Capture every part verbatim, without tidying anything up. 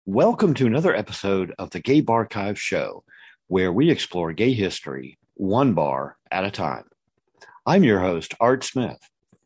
Welcome to another episode of the Gay Barchive Show, where we explore gay history one bar at a time. I'm your host, Art Smith.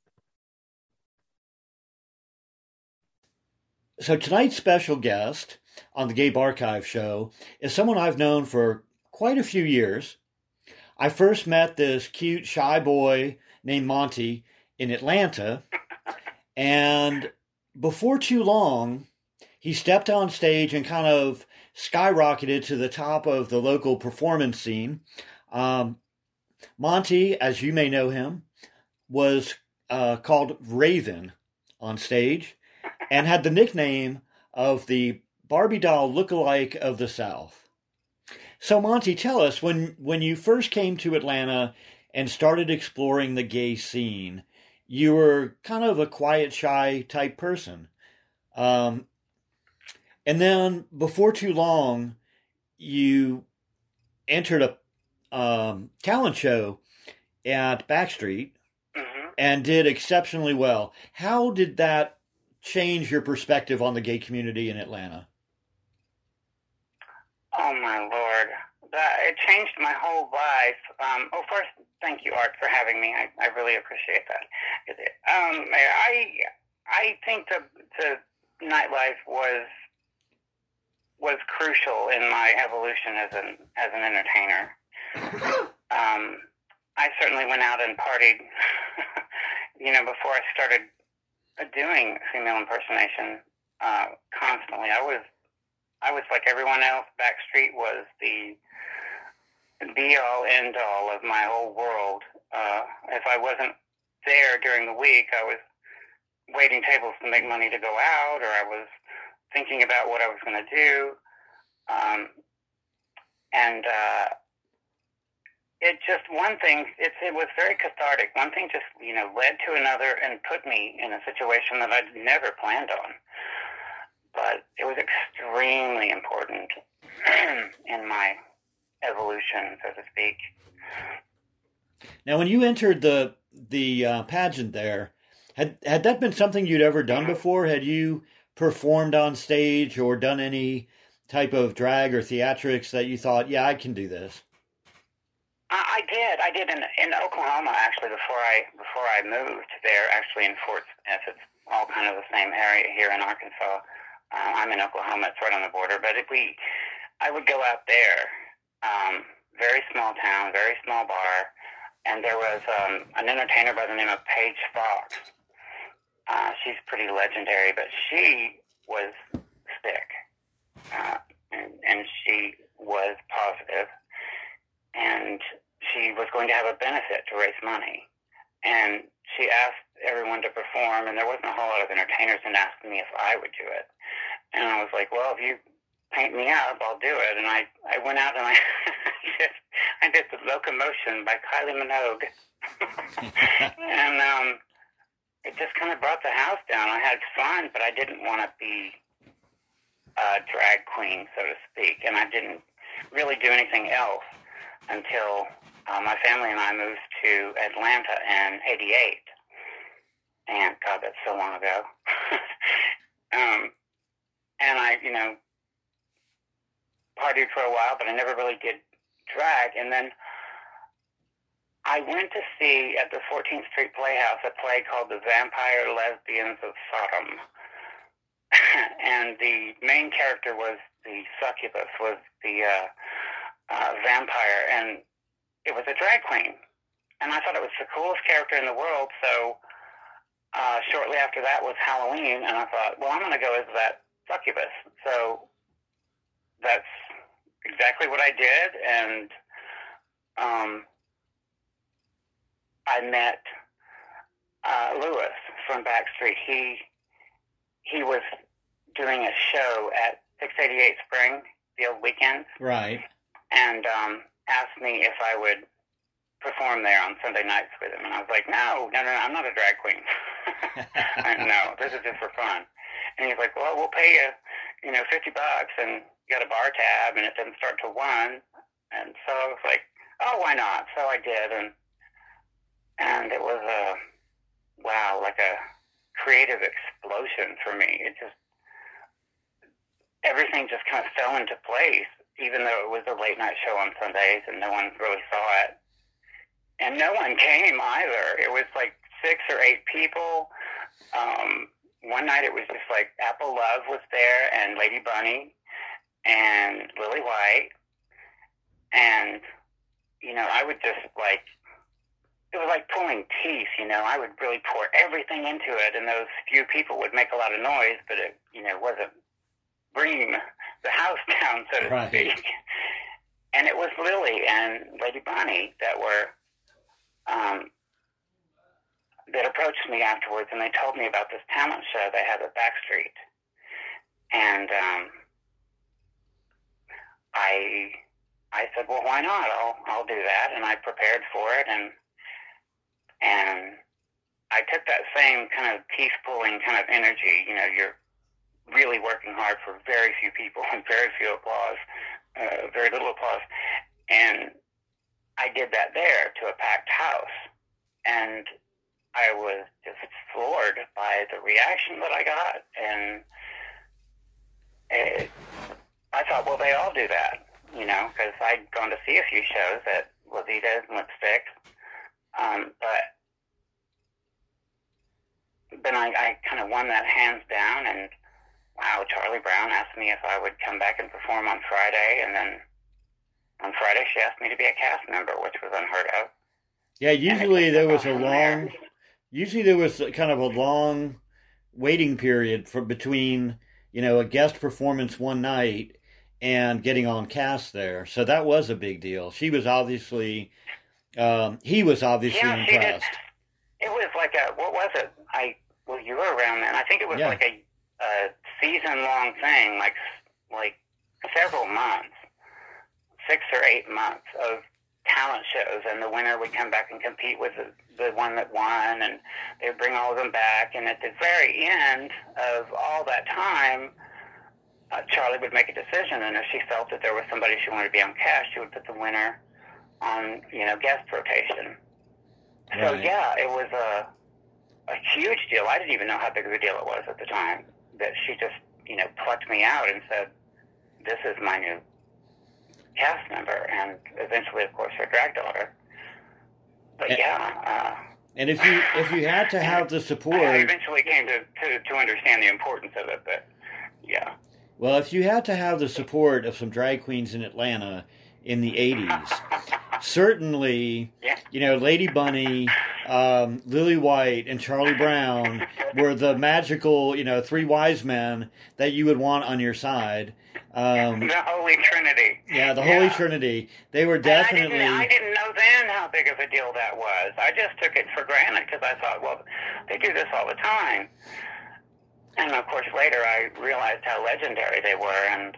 So tonight's special guest on the Gay Barchive Show is someone I've known for quite a few years. I first met this cute, shy boy named Monty in Atlanta, and before too long, he stepped on stage and kind of skyrocketed to the top of the local performance scene. Um, Monty, as you may know him, was uh, called Raven on stage and had the nickname of the Barbie doll lookalike of the South. So Monty, tell us, when, when you first came to Atlanta and started exploring the gay scene, you were kind of a quiet, shy type person. Um, And then, before too long, you entered a um, talent show at Backstreet Mm-hmm. and did exceptionally well. How did that change your perspective on the gay community in Atlanta? Oh my Lord, that it changed my whole life. Um, oh, first, thank you, Art, for having me. I, I really appreciate that. Um, I I think the the nightlife was was crucial in my evolution as an as an entertainer. Um, I certainly went out and partied, you know, before I started doing female impersonation uh, constantly. I was I was like everyone else. Backstreet was the be all end all of my whole world. Uh, if I wasn't there during the week, I was waiting tables to make money to go out, or I was thinking about what I was going to do. Um, and uh, it just, one thing, it, it was very cathartic. One thing just, you know, led to another and put me in a situation that I'd never planned on. But it was extremely important in my evolution, so to speak. Now, when you entered the the uh, pageant there, had had that been something you'd ever done before? Had you performed on stage or done any type of drag or theatrics that you thought, yeah, I can do this? I, I did. I did in in Oklahoma, actually, before I before I moved there. Actually, in Fort Smith, it's all kind of the same area here in Arkansas. Uh, I'm in Oklahoma; it's right on the border. But if we, I would go out there. Um, very small town, very small bar, and there was um, an entertainer by the name of Paige Fox. Uh, she's pretty legendary, but she was sick, uh, and, and she was positive, and she was going to have a benefit to raise money. And she asked everyone to perform, and there wasn't a whole lot of entertainers, and asked me if I would do it. And I was like, well, if you paint me up, I'll do it. And I, I went out and I did, I did The Locomotion by Kylie Minogue. and um, it just kind of brought the house down. I had fun, but I didn't want to be a drag queen, so to speak. And I didn't really do anything else until uh, my family and I moved to Atlanta in eighty-eight. And God, that's so long ago. um, and I, you know, partied for a while, but I never really did drag. And then I went to see at the fourteenth Street Playhouse a play called The Vampire Lesbians of Sodom. And the main character was the succubus, was the uh, uh, vampire, and it was a drag queen. And I thought it was the coolest character in the world, so uh, shortly after that was Halloween, and I thought, well, I'm going to go as that succubus. So that's exactly what I did, and um, I met uh, Lewis from Backstreet. He he was doing a show at six eighty-eight Spring, the old weekends, Right. and um, asked me if I would perform there on Sunday nights with him. And I was like, no, no, no, no, I'm not a drag queen. I, no, this is just for fun. And he's like, well, we'll pay you, you know, fifty bucks, and you got a bar tab, and it doesn't start till one. And so I was like, oh, why not? So I did, and and it was a, wow, like a creative explosion for me. It just, everything just kind of fell into place, even though it was a late night show on Sundays and no one really saw it. And no one came either. It was like six or eight people. Um, one night it was just like Apple Love was there and Lady Bunny and Lily White. And, you know, I would just like, it was like pulling teeth, you know. I would really pour everything into it, and those few people would make a lot of noise, but it, you know, wasn't bringing the house down, so to right. speak. And it was Lily and Lady Bunny that were, um, that approached me afterwards, and they told me about this talent show they had at Backstreet. And um, I, I said, well, why not? I'll, I'll do that. And I prepared for it, and and I took that same kind of teeth-pulling kind of energy. You know, you're really working hard for very few people and very few applause, uh, very little applause. And I did that there to a packed house. And I was just floored by the reaction that I got. And it, I thought, well, they all do that, you know, because I'd gone to see a few shows at Levita's and Lipstick. Um, but then I, I kind of won that hands down, and wow, Charlie Brown asked me if I would come back and perform on Friday, and then on Friday she asked me to be a cast member, which was unheard of. Yeah, usually there was a long, usually there was kind of a long waiting period for between, you know, a guest performance one night and getting on cast there. So that was a big deal. She was obviously, um, he was obviously yeah, she impressed. Did. It was like a, what was it? I, well, you were around then. I think it was yeah. like a, a season-long thing, like like several months, six or eight months of talent shows, and the winner would come back and compete with the, the one that won, and they would bring all of them back, and at the very end of all that time, uh, Charlie would make a decision, and if she felt that there was somebody she wanted to be on cast, she would put the winner on, you know, guest rotation. Right. So, yeah, it was a, a huge deal. I didn't even know how big of a deal it was at the time, that she just, you know, plucked me out and said, this is my new cast member, and eventually, of course, her drag daughter. But, and, yeah. Uh, and if you if you had to have the support... I eventually came to, to, to understand the importance of it, but, yeah. Well, if you had to have the support of some drag queens in Atlanta in the eighties, certainly, yeah. you know, Lady Bunny, um, Lily White, and Charlie Brown were the magical, you know, three wise men that you would want on your side. Um, the Holy Trinity. Yeah, the yeah. Holy Trinity. They were definitely... I didn't, I didn't know then how big of a deal that was. I just took it for granted because I thought, well, they do this all the time. And, of course, later I realized how legendary they were and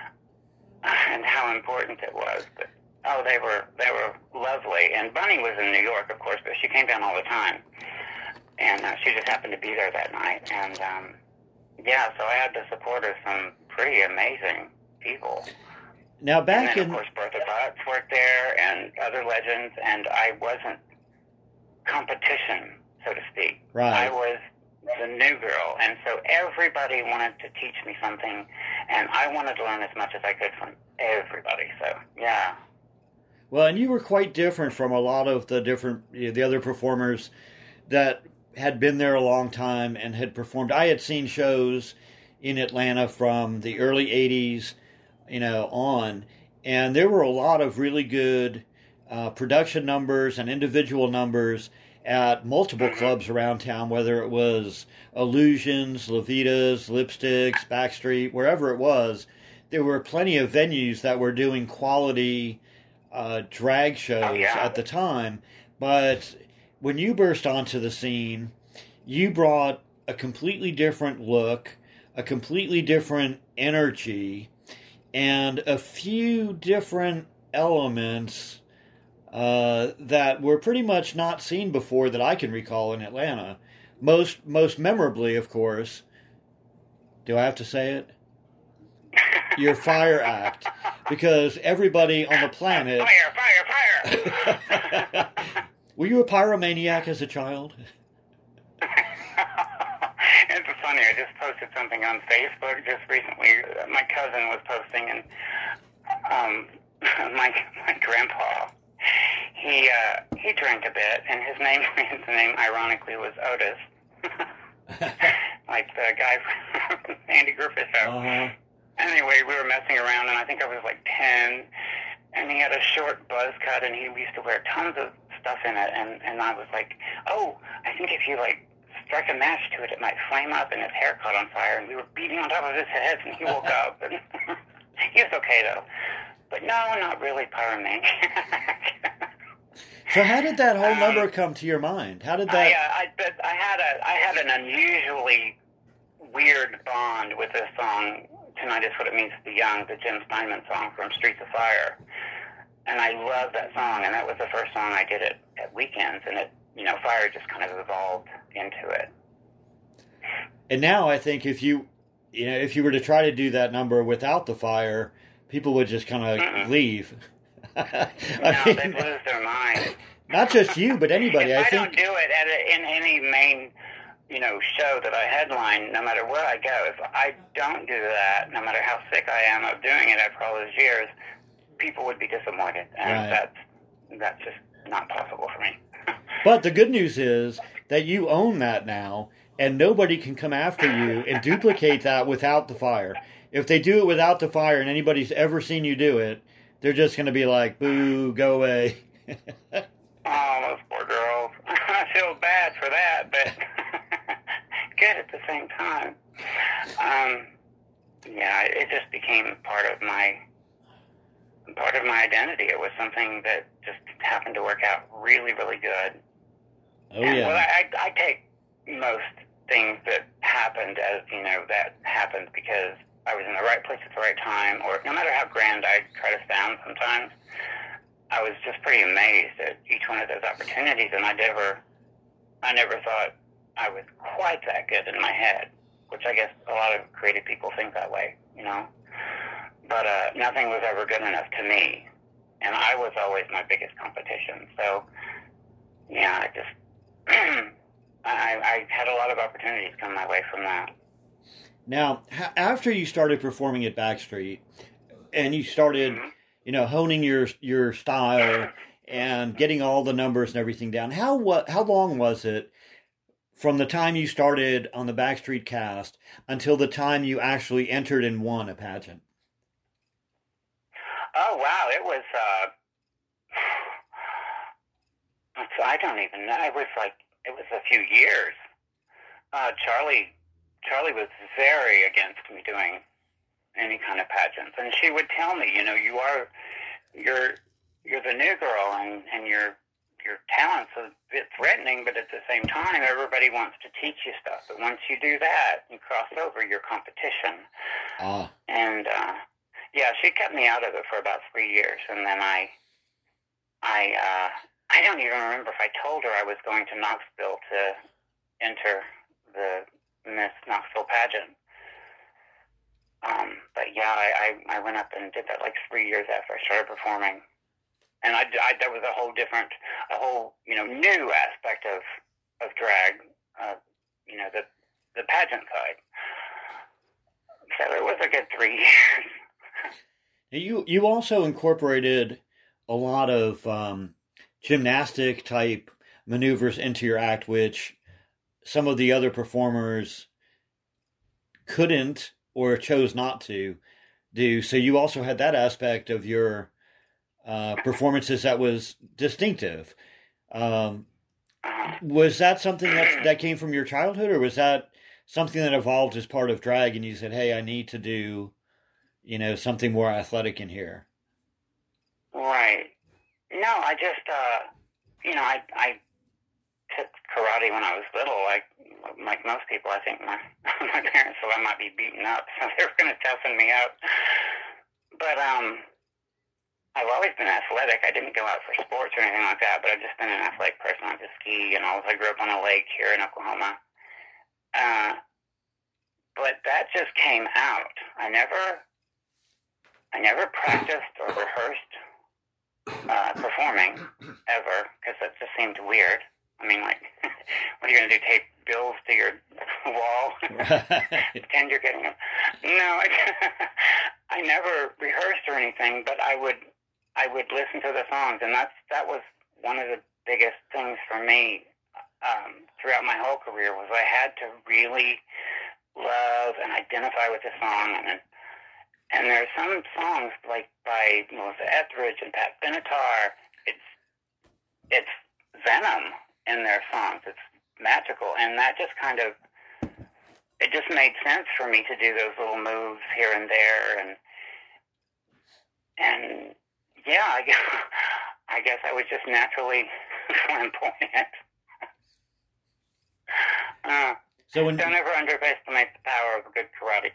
and how important it was. But, oh, they were they were lovely. And Bunny was in New York, of course, but she came down all the time. And uh, she just happened to be there that night. And, um, yeah, so I had the support of some pretty amazing people. Now, back and then, in... of course, Bertha Butts worked there and other legends, and I wasn't competition, so to speak. Right. I was the new girl, and so everybody wanted to teach me something, and I wanted to learn as much as I could from everybody, so, yeah. Well, and you were quite different from a lot of the different, you know, the other performers that had been there a long time and had performed. I had seen shows in Atlanta from the early eighties, you know, on, and there were a lot of really good uh, production numbers and individual numbers at multiple clubs around town, whether it was Illusions, Levita's, Lipsticks, Backstreet, wherever it was. There were plenty of venues that were doing quality uh, drag shows oh, yeah. at the time, but when you burst onto the scene, you brought a completely different look, a completely different energy, and a few different elements uh, that were pretty much not seen before that I can recall in Atlanta. Most most memorably, of course, do I have to say it? Your fire act. Because everybody on the planet... Fire, fire, fire! Were you a pyromaniac as a child? It's funny. I just posted something on Facebook just recently. My cousin was posting, and um, my my grandpa, he uh, he drank a bit, and his name his name ironically was Otis, like the guy from Andy Griffith show. Uh-huh. Anyway, we were messing around, and I think I was like ten, and he had a short buzz cut, and he used to wear tons of stuff in it, and, and I was like, oh, I think if you, like, strike a match to it, it might flame up, and his hair caught on fire, and we were beating on top of his head, and he woke up, and he was okay, though. But no, not really pyromaniac. So how did that whole um, number come to your mind? How did that... I, uh, I, but I, had a, I had an unusually weird bond with this song, Tonight Is What It Means to Be Young, the Jim Steinman song from Streets of Fire. And I love that song, and that was the first song I did it at weekends, and it, you know, Fire just kind of evolved into it. And now I think if you, you know, if you were to try to do that number without the fire, people would just kind of Mm-mm. leave. no, mean, they'd lose their mind. Not just you, but anybody. If I, I think. don't do it at a, in any main, you know, show that I headline, no matter where I go, if I don't do that, no matter how sick I am of doing it after all those years, people would be disappointed, and right. that's that's just not possible for me. But the good news is that you own that now, and nobody can come after you and duplicate that without the fire. If they do it without the fire and anybody's ever seen you do it, they're just going to be like, boo, go away. Oh, those poor girls. I feel bad for that, but good at the same time. Um, yeah, it just became part of my part of my identity. It was something that just happened to work out really, really good. Oh, and, yeah. Well, I, I take most things that happened as, you know, that happened because I was in the right place at the right time, or no matter how grand I try to sound sometimes, I was just pretty amazed at each one of those opportunities, and I never, I never thought I was quite that good in my head, which I guess a lot of creative people think that way, you know. But uh, nothing was ever good enough to me, and I was always my biggest competition. So, yeah, I just, I, I had a lot of opportunities come my way from that. Now, ha- after you started performing at Backstreet, and you started, mm-hmm. you know, honing your your style and getting all the numbers and everything down, how what how long was it from the time you started on the Backstreet cast until the time you actually entered and won a pageant? Oh, wow, it was, uh, I don't even know, it was like, it was a few years. Uh, Charlie, Charlie was very against me doing any kind of pageants, and she would tell me, you know, you are, you're, you're the new girl, and, and your, your talent's a bit threatening, but at the same time, everybody wants to teach you stuff, but once you do that, you cross over your competition. Ah. And, uh, yeah, she kept me out of it for about three years, and then I, I, uh, I don't even remember if I told her I was going to Knoxville to enter the Miss Knoxville pageant. Um, but yeah, I, I, I went up and did that like three years after I started performing, and I, I that was a whole different, a whole you know new aspect of of drag, uh, you know the the pageant side. So it was a good three years. You you also incorporated a lot of um, gymnastic type maneuvers into your act, which some of the other performers couldn't or chose not to do. So you also had that aspect of your uh, performances that was distinctive. Um, was that something that that came from your childhood, or was that something that evolved as part of drag, and you said, "Hey, I need to do, you know, something more athletic in here"? Right. No, I just, uh, you know, I, I took karate when I was little. Like, like most people, I think my my parents thought I might be beaten up, so they were going to toughen me up. But um, I've always been athletic. I didn't go out for sports or anything like that, but I've just been an athletic person. I just ski and all. I grew up on a lake here in Oklahoma. Uh, but that just came out. I never, I never practiced or rehearsed uh, performing ever, because that just seemed weird. I mean, like, what are you going to do, tape bills to your wall? Right. Pretend you're getting them. No, I, I never rehearsed or anything, but I would I would listen to the songs, and that's that was one of the biggest things for me um, throughout my whole career was I had to really love and identify with the song. And and there's some songs like by Melissa Etheridge and Pat Benatar. It's it's venom in their songs. It's magical, and that just kind of it just made sense for me to do those little moves here and there, and and yeah, I guess I guess I was just naturally flamboyant. uh, so when, don't ever underestimate the power of a good karate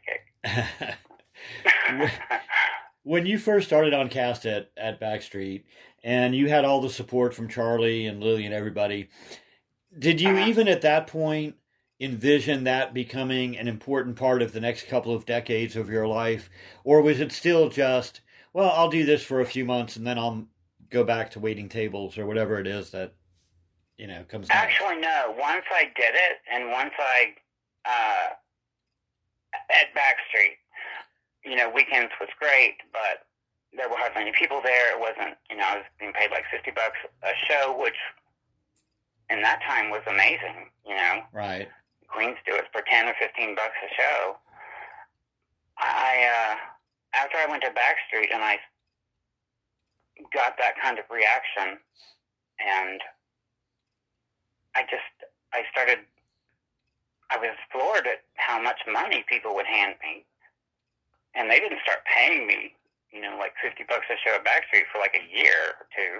kick. When you first started on cast at, at Backstreet, and you had all the support from Charlie and Lily and everybody, did you uh-huh. even at that point envision that becoming an important part of the next couple of decades of your life? Or was it still just, well, I'll do this for a few months and then I'll go back to waiting tables or whatever it is that, you know, comes next? Actually, no. Once I did it, and once I, uh, at Backstreet, you know, weekends was great, but there were hardly any people there. It wasn't, you know, I was being paid like fifty bucks a show, which in that time was amazing, you know. Right. Queens do it for ten or fifteen bucks a show. I, uh, after I went to Backstreet and I got that kind of reaction, and I just, I started, I was floored at how much money people would hand me. And they didn't start paying me, you know, like fifty bucks a show at Backstreet for like a year or two.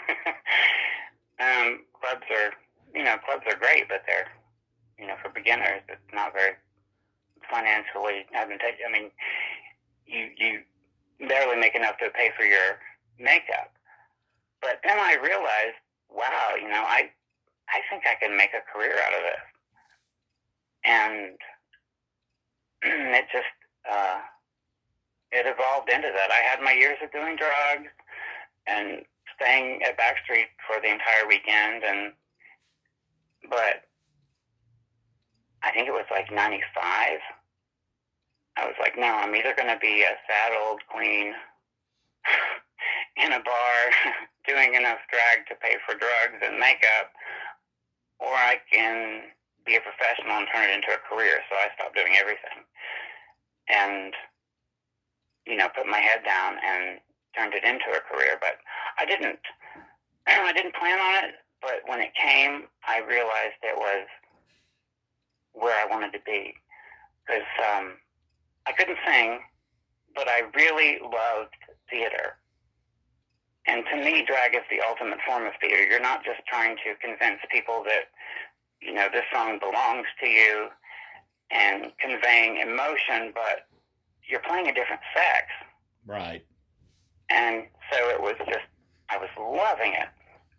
um, clubs are, you know, clubs are great, but they're, you know, for beginners, it's not very financially advantageous. I mean, you, you barely make enough to pay for your makeup. But then I realized, wow, you know, I, I think I can make a career out of this. And it just, uh, it evolved into that. I had my years of doing drugs and staying at Backstreet for the entire weekend, and but I think it was like ninety-five. I was like, no, I'm either going to be a sad old queen in a bar doing enough drag to pay for drugs and makeup, or I can be a professional and turn it into a career. So I stopped doing everything. And you know, put my head down and turned it into a career. But I didn't, I didn't plan on it, but when it came, I realized it was where I wanted to be. Because um, I couldn't sing, but I really loved theater. And to me, drag is the ultimate form of theater. You're not just trying to convince people that, you know, this song belongs to you and conveying emotion, but you're playing a different sex. Right. And so it was just, I was loving it.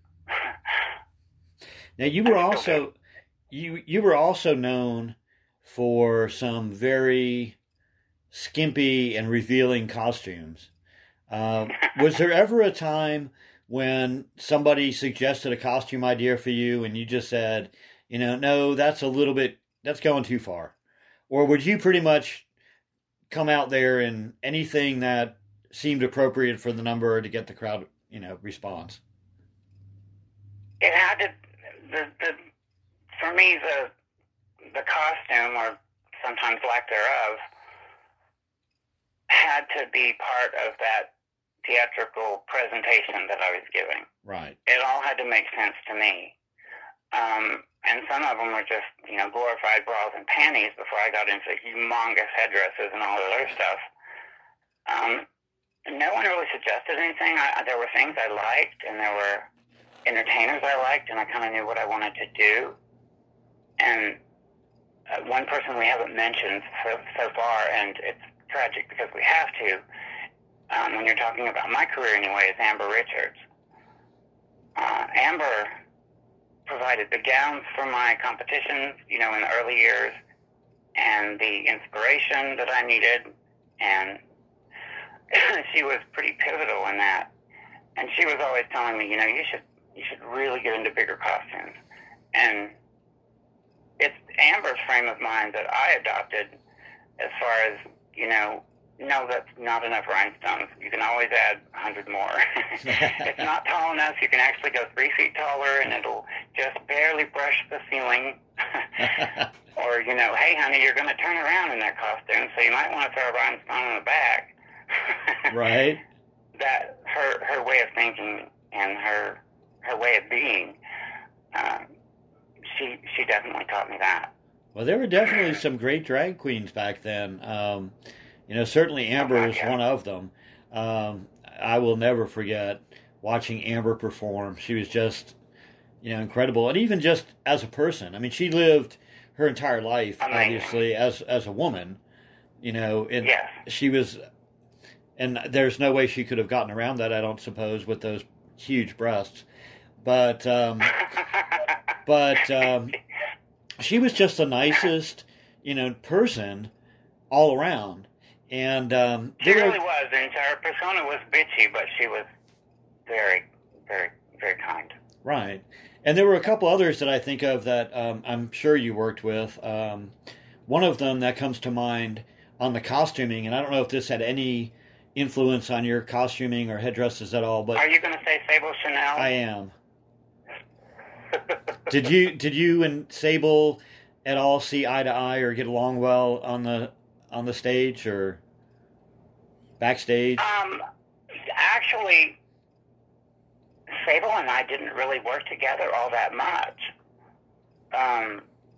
Now you were also, you, you were also known for some very skimpy and revealing costumes. Um, was there ever a time when somebody suggested a costume idea for you and you just said, you know, no, that's a little bit, that's going too far? Or would you pretty much come out there in anything that seemed appropriate for the number to get the crowd, you know, response? It had to, the, the, for me, the, the costume, or sometimes lack thereof, had to be part of that theatrical presentation that I was giving. Right. It all had to make sense to me. Um, and some of them were just, you know, glorified bras and panties before I got into humongous headdresses and all that other stuff. Um, no one really suggested anything. I, there were things I liked, and there were entertainers I liked, and I kind of knew what I wanted to do. And uh, one person we haven't mentioned so, so far, and it's tragic because we have to, um, when you're talking about my career anyway, is Amber Richards. Uh, Amber provided the gowns for my competitions, you know, in the early years, and the inspiration that I needed, and she was pretty pivotal in that. And she was always telling me, you know, you should you should really get into bigger costumes. And Amber's frame of mind that I adopted as far as, you know, no, that's not enough rhinestones. You can always add a hundred more. It's not tall enough. You can actually go three feet taller, and it'll just barely brush the ceiling. Or, you know, hey, honey, you're going to turn around in that costume, so you might want to throw a rhinestone in the back. Right. That her her way of thinking and her her way of being, um, she she definitely taught me that. Well, there were definitely some great drag queens back then. Um, you know, certainly Amber Oh, was yeah. one of them. Um, I will never forget watching Amber perform. She was just, you know, incredible. And even just as a person. I mean, she lived her entire life, Amazing. obviously, as as a woman. You know, and Yes. she was, and there's no way she could have gotten around that, I don't suppose, with those huge breasts. But, um, but um, she was just the nicest, you know, person all around. And um, She there were- really was, and her persona was bitchy, but she was very, very, very kind. right. And there were a couple others that I think of that um, I'm sure you worked with. Um, one of them that comes to mind on the costuming, and I don't know if this had any influence on your costuming or headdresses at all, but Are you going to say Sable Chanel? I am. Did you did you and Sable at all see eye to eye or get along well on the on the stage or backstage? Um, actually, Sable and I didn't really work together all that much. Um,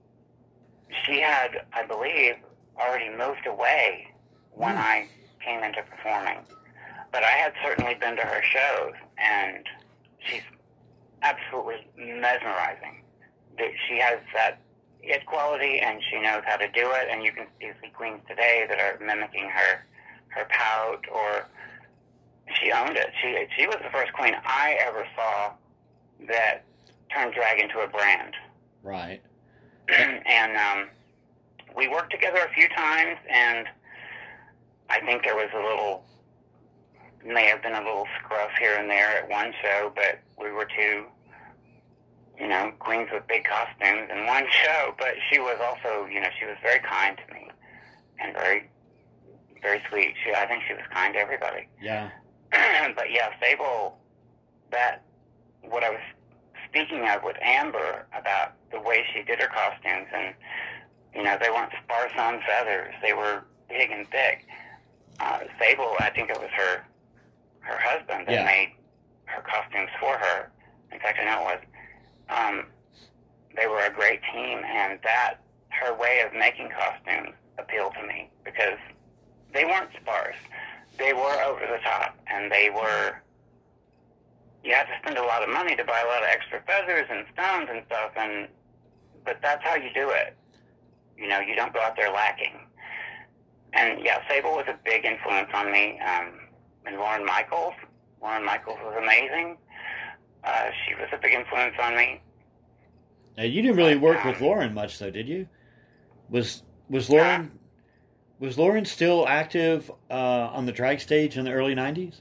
she had, I believe, already moved away when I came into performing. But I had certainly been to her shows, and she's absolutely mesmerizing. That She has that it quality, and she knows how to do it, and you can see queens today that are mimicking her her pout, or she owned it. She she was the first queen I ever saw that turned drag into a brand. Right. And um, we worked together a few times, and I think there was a little, may have been a little scruff here and there at one show, but we were two, you know, queens with big costumes in one show. But she was also, you know, she was very kind to me and very, very sweet. She, I think she was kind to everybody. Yeah. But yeah, Sable, that, what I was speaking of with Amber about the way she did her costumes, and, you know, they weren't sparse on feathers. They were big and thick. Uh, Sable, I think it was her her husband that Yeah. made her costumes for her. In fact, I know it was. Um, they were a great team, and that, her way of making costumes appealed to me because they weren't sparse. They were over the top, and they were, you had to spend a lot of money to buy a lot of extra feathers and stones and stuff, and but that's how you do it. You know, you don't go out there lacking. And yeah, Sable was a big influence on me. Um, and Lauren Michaels. Lauren Michaels was amazing. Uh, she was a big influence on me. Now, you didn't really work with Um, Lauren much, though, did you? Was was Lauren was Lauren still active uh, on the drag stage in the early nineties?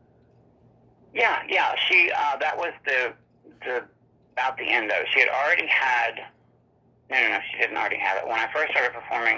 Yeah, yeah. She uh, that was the the about the end of it. She had already had. No, no, no. She didn't already have it. When I first started performing,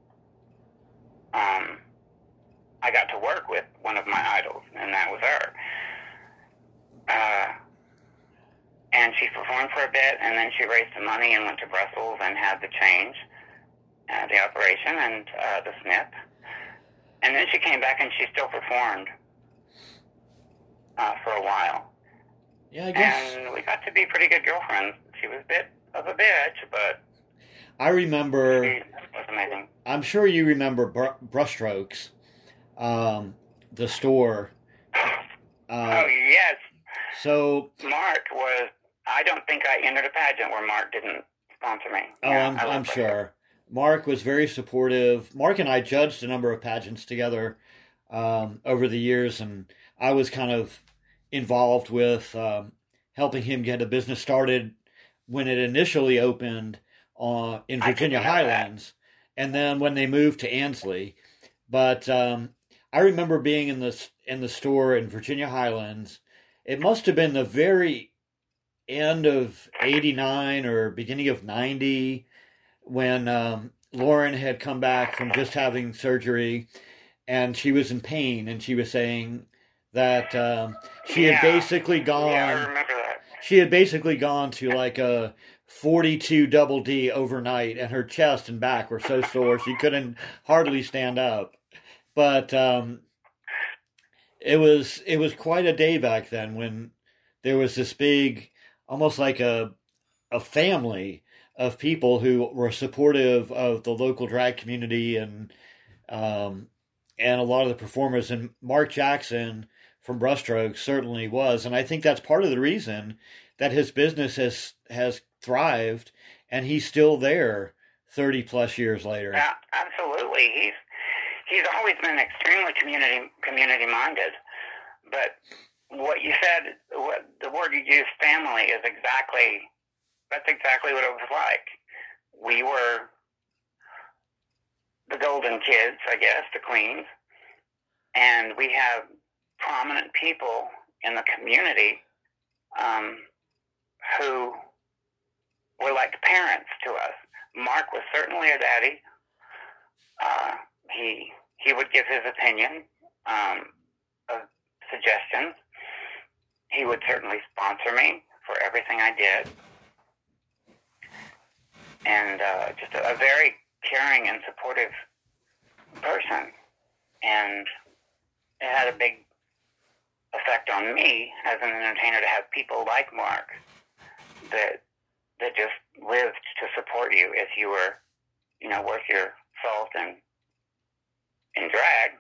um, I got to work with one of my idols, and that was her. Uh, and she performed for a bit, and then she raised some money and went to Brussels and had the change, uh, the operation, and uh, the snip. And then she came back, and she still performed uh, for a while. Yeah, I guess. And we got to be pretty good girlfriends. She was a bit of a bitch, but I remember. she was amazing. I'm sure you remember Br- Brushstrokes, um, the store. Uh, Oh, yes. so, Mark was, I don't think I entered a pageant where Mark didn't sponsor me. oh, Yeah, I'm, I love I'm that. sure. Mark was very supportive. Mark and I judged a number of pageants together um, over the years, and I was kind of involved with um, helping him get a business started when it initially opened uh, in I Virginia didn't know that. Highlands, and then when they moved to Ansley. But um, I remember being in the in the store in Virginia Highlands. It must have been the very end of eighty-nine or beginning of ninety. when um, Lauren had come back from just having surgery, and she was in pain, and she was saying that um, she Yeah. had basically Yeah, I gone. remember that. She had basically gone to like a forty-two double D overnight, and her chest and back were so sore she couldn't hardly stand up. But um, it was it was quite a day back then when there was this big, almost like a a family of people who were supportive of the local drag community and um, and a lot of the performers. And Mark Jackson from Brushstrokes certainly was, and I think that's part of the reason that his business has has thrived, and he's still there thirty plus years later. Yeah, absolutely. He's he's always been extremely community community minded. But what you said, what the word you used, family, is exactly that's exactly what it was like. We were the golden kids, I guess, the queens, and we have prominent people in the community um, who were like parents to us. Mark was certainly a daddy. Uh, he he would give his opinion, um, of suggestions. He would certainly sponsor me for everything I did, and uh, just a, a very caring and supportive person. And it had a big effect on me as an entertainer to have people like Mark that that just lived to support you if you were, you know, worth your salt and in drag.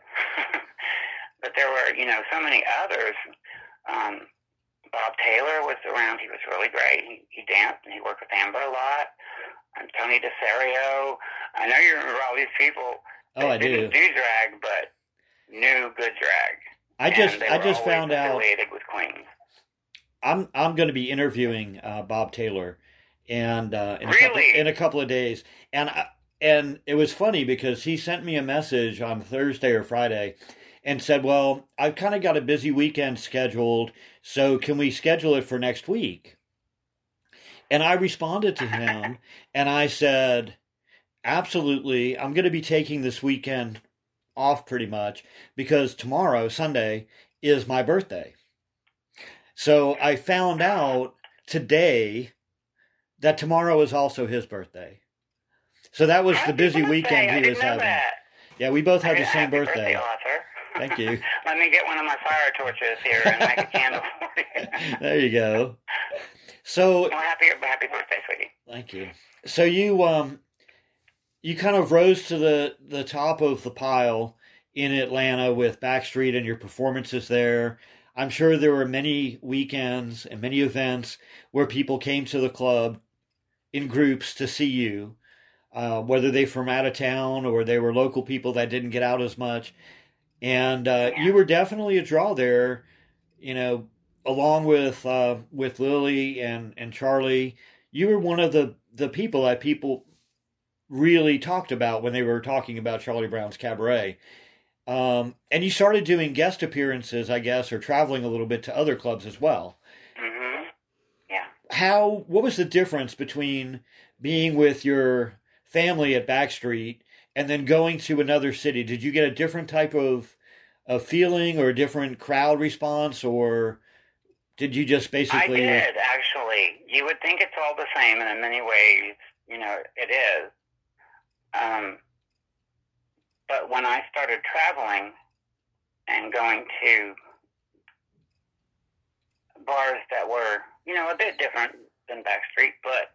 But there were, you know, so many others. Um, Bob Taylor was around. He was really great. He, he danced and he worked with Amber a lot. And Tony DeSario. I know you remember all these people that Oh, I do. didn't do drag, but knew good drag. I just And they I were just always found out affiliated with Queens. I'm I'm going to be interviewing uh, Bob Taylor, and uh, in a couple Really? in a couple of days, and I, and it was funny because he sent me a message on Thursday or Friday, and said, "Well, I've kind of got a busy weekend scheduled, so can we schedule it for next week?" And I responded to him, and I said, "Absolutely, I'm going to be taking this weekend off pretty much because tomorrow, Sunday, is my birthday." So I found out today that tomorrow is also his birthday. So that was the Happy busy birthday. weekend I he didn't was know having. that. Yeah, we both had the Happy same birthday. Arthur. Thank you. Let me get one of my fire torches here and make a candle for you. There you go. So Well, happy happy birthday, sweetie. thank you. So you um you kind of rose to the the top of the pile in Atlanta with Backstreet and your performances there. I'm sure there were many weekends and many events where people came to the club in groups to see you, uh, whether they from out of town or they were local people that didn't get out as much. And uh, Yeah. you were definitely a draw there, you know, along with uh, with Lily and, and Charlie. You were one of the, the people that people really talked about when they were talking about Charlie Brown's Cabaret. Um, and you started doing guest appearances, I guess, or traveling a little bit to other clubs as well. Mm-hmm. Yeah. How, what was the difference between being with your family at Backstreet and then going to another city? Did you get a different type of, of feeling or a different crowd response, or did you just basically... I did, actually. You would think it's all the same, and in many ways, you know, it is. Um, but when I started traveling and going to bars that were, you know, a bit different than Backstreet, but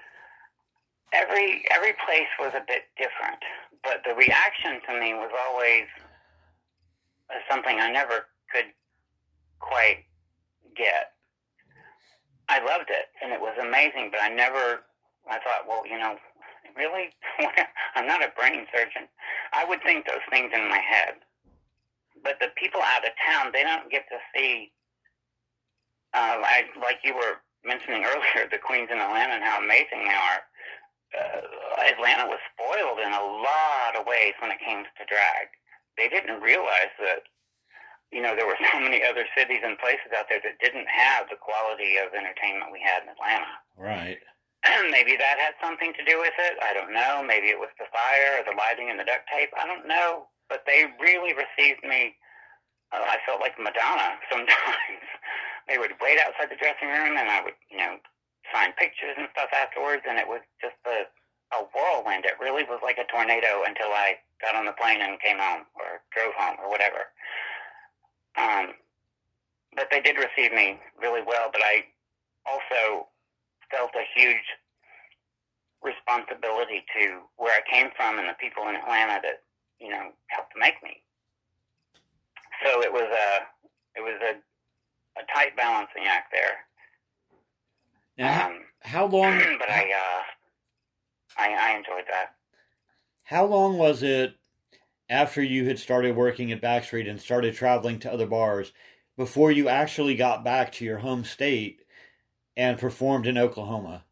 every every place was a bit different. But the reaction to me was always something I never could quite get. I loved it, and it was amazing, but I never, I thought, well, you know, really? I'm not a brain surgeon. I would think those things in my head. But the people out of town, they don't get to see, uh, I, like you were mentioning earlier, the Queens in Atlanta and how amazing they are. Uh, Atlanta was spoiled in a lot of ways when it came to drag. They didn't realize that, you know, there were so many other cities and places out there that didn't have the quality of entertainment we had in Atlanta. Right. maybe that had something to do with it. I don't know. Maybe it was the fire or the lighting and the duct tape. I don't know. But they really received me. Uh, I felt like Madonna sometimes. They would wait outside the dressing room, and I would, you know, sign pictures and stuff afterwards, and it was just a, a whirlwind. It really was like a tornado until I got on the plane and came home or drove home or whatever. Um, but they did receive me really well, but I also felt a huge responsibility to where I came from and the people in Atlanta that, you know, helped make me. So it was a it was a, a tight balancing act there. Now, um, how long? But I, uh, I I enjoyed that. How long was it after you had started working at Backstreet and started traveling to other bars before you actually got back to your home state and performed in Oklahoma?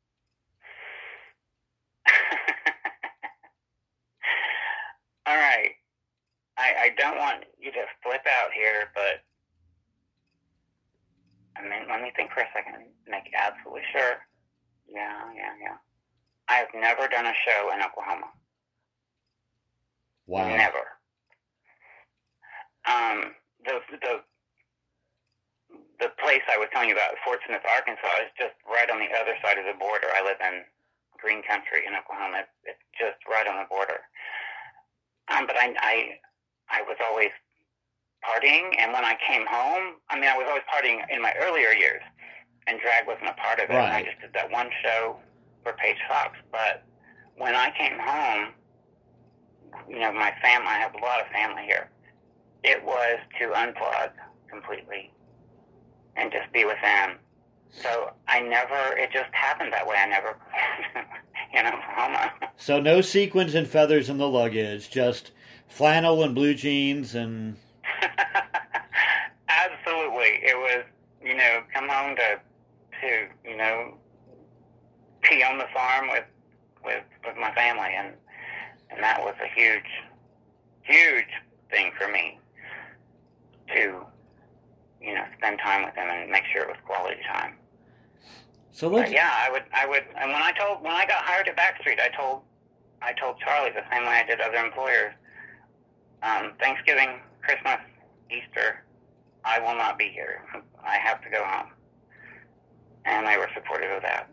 All right. I, I don't want you to flip out here, but I mean, let me think for a second and make absolutely sure. Yeah, yeah, yeah. I have never done a show in Oklahoma. Wow. Never. Um, the the the place I was telling you about, Fort Smith, Arkansas, is just right on the other side of the border. I live in Green Country in Oklahoma. It's, it's just right on the border. Um, but I, I I was always partying, and when I came home, I mean, I was always partying in my earlier years, and drag wasn't a part of it. Right. I just did that one show for Paige Fox. But when I came home, you know, my family, I have a lot of family here. It was to unplug completely and just be with them. So I never, it just happened that way. I never, in Oklahoma. So no sequins and feathers in the luggage, just flannel and blue jeans and... Absolutely. It was, you know, come home to, to, you know, pee on the farm with, with, with my family. And, and that was a huge, huge thing for me to, you know, spend time with them and make sure it was quality time. So let's... But yeah, I would, I would, and when I told, when I got hired at Backstreet, I told, I told Charlie the same way I did other employers, um, Thanksgiving, Christmas, Easter, I will not be here. I have to go home. And they were supportive of that.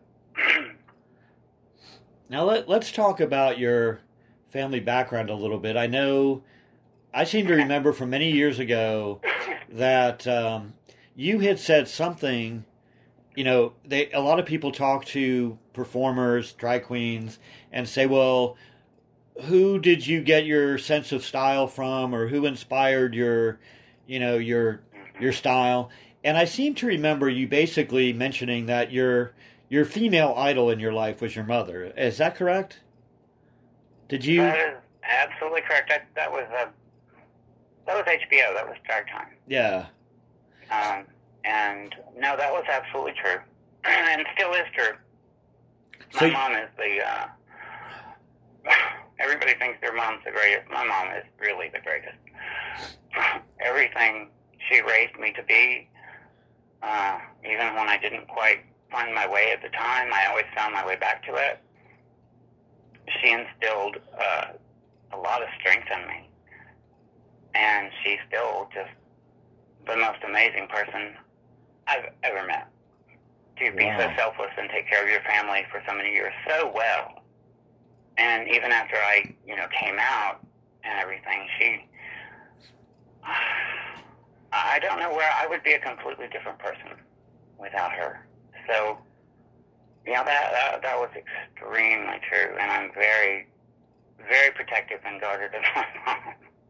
Now let, let's talk about your family background a little bit. I know, I seem to remember from many years ago that um, you had said something, you know, they a lot of people talk to performers, drag queens, and say, well, who did you get your sense of style from, or who inspired your, you know, your your style? And I seem to remember you basically mentioning that your your female idol in your life was your mother. Is that correct? Did you? That is absolutely correct. That, that was a, that was H B O. That was Drag Time. Yeah. Um, and no, that was absolutely true, and still is true. My So, mom is the. Uh, everybody thinks their mom's the greatest. My mom is really the greatest. Everything she raised me to be, uh, even when I didn't quite find my way at the time, I always found my way back to it. She instilled uh, a lot of strength in me, and she's still just the most amazing person I've ever met. To be Wow. so selfless and take care of your family for so many years so well. And even after I, you know, came out and everything, she, I don't know where I would be a completely different person without her. So, you know, that, that, that was extremely true. And I'm very, very protective and guarded of my mom.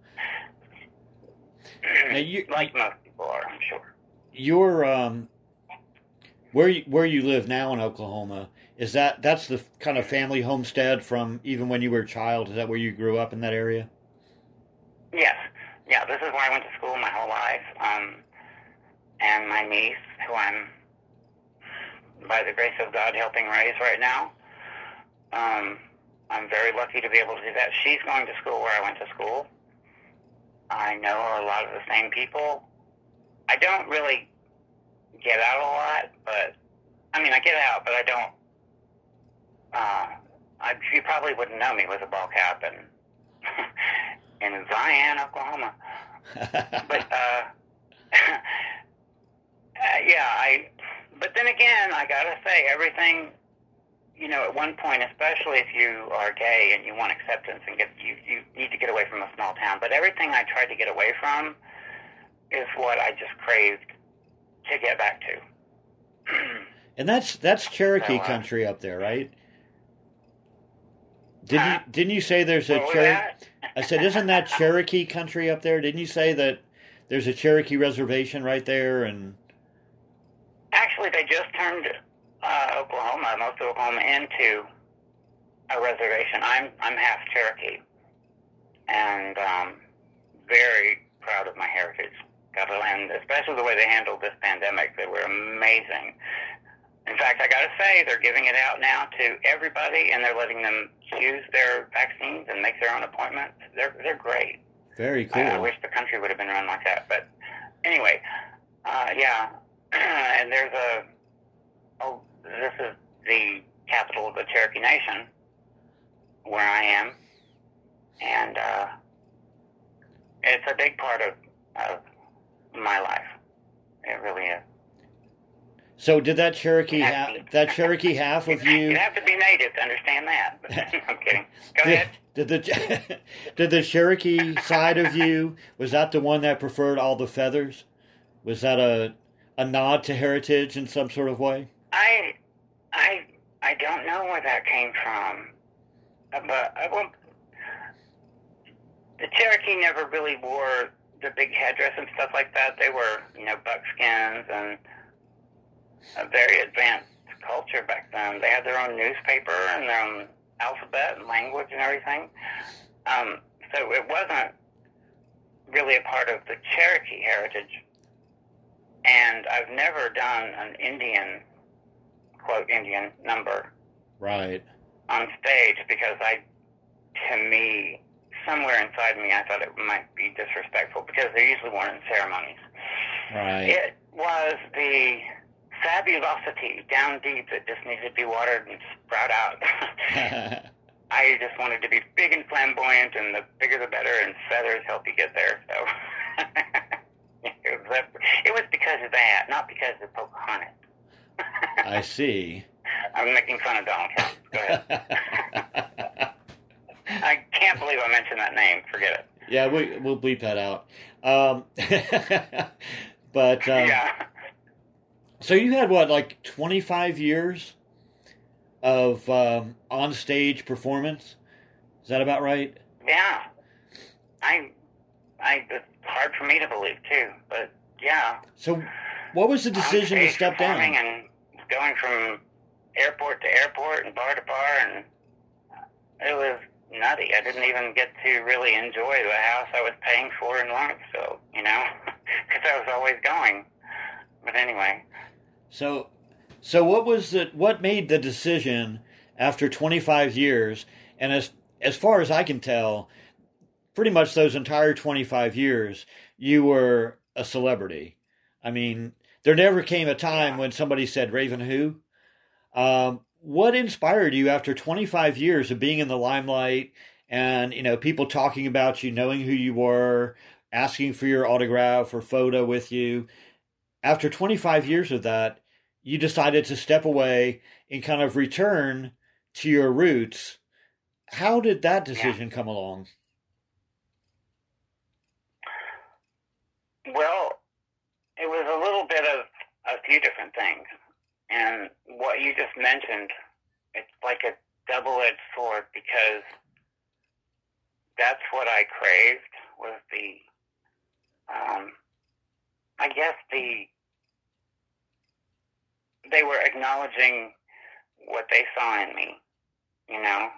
Now you, like most people are, I'm sure. your um, where you, where you live now in Oklahoma, is that that's the kind of family homestead from even when you were a child? Is that where you grew up in that area? Yes. Yeah, this is where I went to school my whole life. Um, and my niece, who I'm, by the grace of God, helping raise right now, um, I'm very lucky to be able to do that. She's going to school where I went to school. I know a lot of the same people. I don't really get out a lot, but, I mean, I get out, but I don't uh, I, you probably wouldn't know me with a ball cap in, in Zion, Oklahoma. But, uh, uh, yeah, I, but then again, I gotta say, everything, you know, at one point, especially if you are gay and you want acceptance and get, you, you need to get away from a small town, but everything I tried to get away from is what I just craved to get back to. And that's that's Cherokee so, uh, country up there, right? Didn't huh? you, didn't you say there's a What was Cherokee? that? I said, isn't that Cherokee country up there? Didn't you say that there's a Cherokee reservation right there? And Actually, they just turned uh, Oklahoma, most of Oklahoma, into a reservation. I'm I'm half Cherokee, and um, very proud of my heritage. Got to, and especially the way they handled this pandemic, they were amazing. In fact, I got to say, they're giving it out now to everybody, and they're letting them choose their vaccines and make their own appointments. They're they're great. very cool. I, I wish the country would have been run like that. But anyway, uh, yeah, and there's a, oh, this is the capital of the Cherokee Nation, where I am, and uh, it's a big part of, of my life. It really is. So did that Cherokee half, that Cherokee half of you? You have to be native to understand that. But I'm kidding. Go did, ahead. Did the did the Cherokee side of you, was that the one that preferred all the feathers? Was that a a nod to heritage in some sort of way? I I I don't know where that came from, but I won't. The Cherokee never really wore the big headdress and stuff like that. They were, you know, buckskins and a very advanced culture back then. They had their own newspaper and their own alphabet and language and everything. Um, so it wasn't really a part of the Cherokee heritage. And I've never done an Indian, quote, Indian number Right. on stage because I, to me, somewhere inside me, I thought it might be disrespectful because they're usually worn in ceremonies. Right. It was the fabulosity down deep that just needed to be watered and sprout out. I just wanted to be big and flamboyant, and the bigger the better, and feathers help you get there. So it, was, it was because of that, not because of Pocahontas. I see. I'm making fun of Donald Trump. Go ahead. I can't believe I mentioned that name. Forget it. Yeah, we, we'll bleep that out. Um, but um, yeah. So you had what, like twenty-five years of um, on-stage performance? Is that about right? Yeah. I, I, it's hard for me to believe too, but yeah. So, what was the decision to step down? And going from airport to airport and bar to bar, and it was nutty. I didn't even get to really enjoy the house I was paying for in Lawrenceville, you know, because I was always going. But anyway. So, so what was the what made the decision after twenty-five years? And as as far as I can tell, pretty much those entire twenty-five years, you were a celebrity. I mean, there never came a time when somebody said Raven who. Um, what inspired you after twenty-five years of being in the limelight and, you know, people talking about you, knowing who you were, asking for your autograph or photo with you? After twenty-five years of that, you decided to step away and kind of return to your roots. How did that decision yeah. come along? Well, it was a little bit of a few different things. And what you just mentioned, it's like a double-edged sword because that's what I craved was the, um, I guess the, they were acknowledging what they saw in me, you know.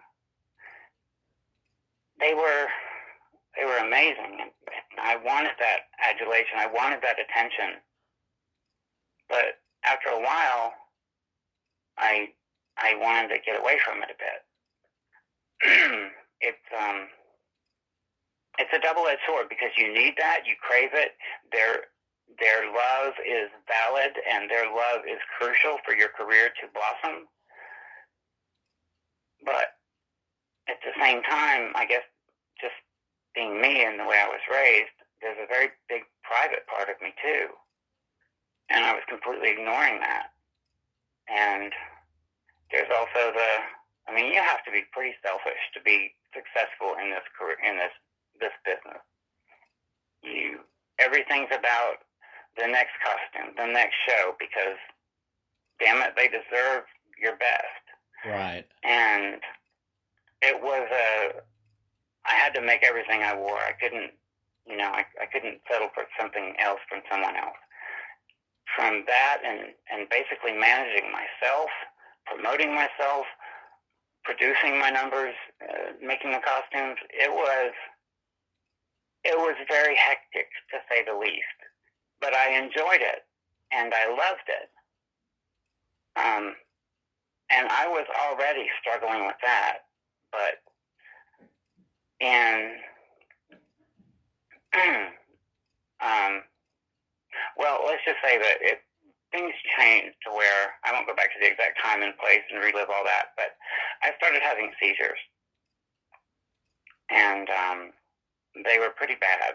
They were, they were amazing. And I wanted that adulation. I wanted that attention. But after a while, I I wanted to get away from it a bit. it's um it's a double-edged sword because you need that, you crave it. Their their love is valid and their love is crucial for your career to blossom. but at the same time, I guess just being me and the way I was raised, there's a very big private part of me too. And I was completely ignoring that. And there's also the, I mean, you have to be pretty selfish to be successful in this career, in this, this business. You, everything's about the next costume, the next show, because damn it, they deserve your best. Right. And it was a, I had to make everything I wore. I couldn't, you know, I, I couldn't settle for something else from someone else. From that and, and basically managing myself, promoting myself, producing my numbers, uh, making the costumes, it was, it was very hectic, to say the least. But I enjoyed it, and I loved it. Um, and I was already struggling with that, but in, um, well, let's just say that it, things changed to where, I won't go back to the exact time and place and relive all that, but I started having seizures. And um, they were pretty bad.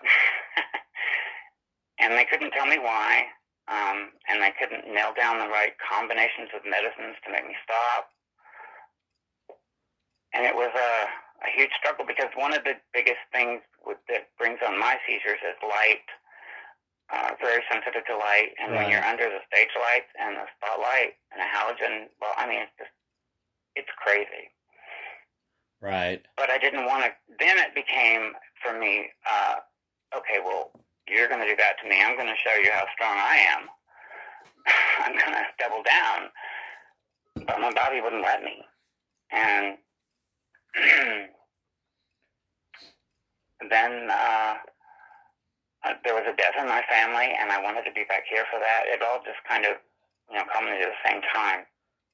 And they couldn't tell me why, um, and they couldn't nail down the right combinations of medicines to make me stop. And it was a, a huge struggle, because one of the biggest things with, that brings on my seizures is light. Uh, very sensitive to light, and right. when you're under the stage lights and the spotlight and a halogen, well, I mean, it's just, it's crazy. Right. But I didn't want to, then it became, for me, uh, okay, well, you're going to do that to me. I'm going to show you how strong I am. I'm going to double down. But my body wouldn't let me. And then uh, there was a death in my family, and I wanted to be back here for that. It all just kind of, you know, culminated at the same time.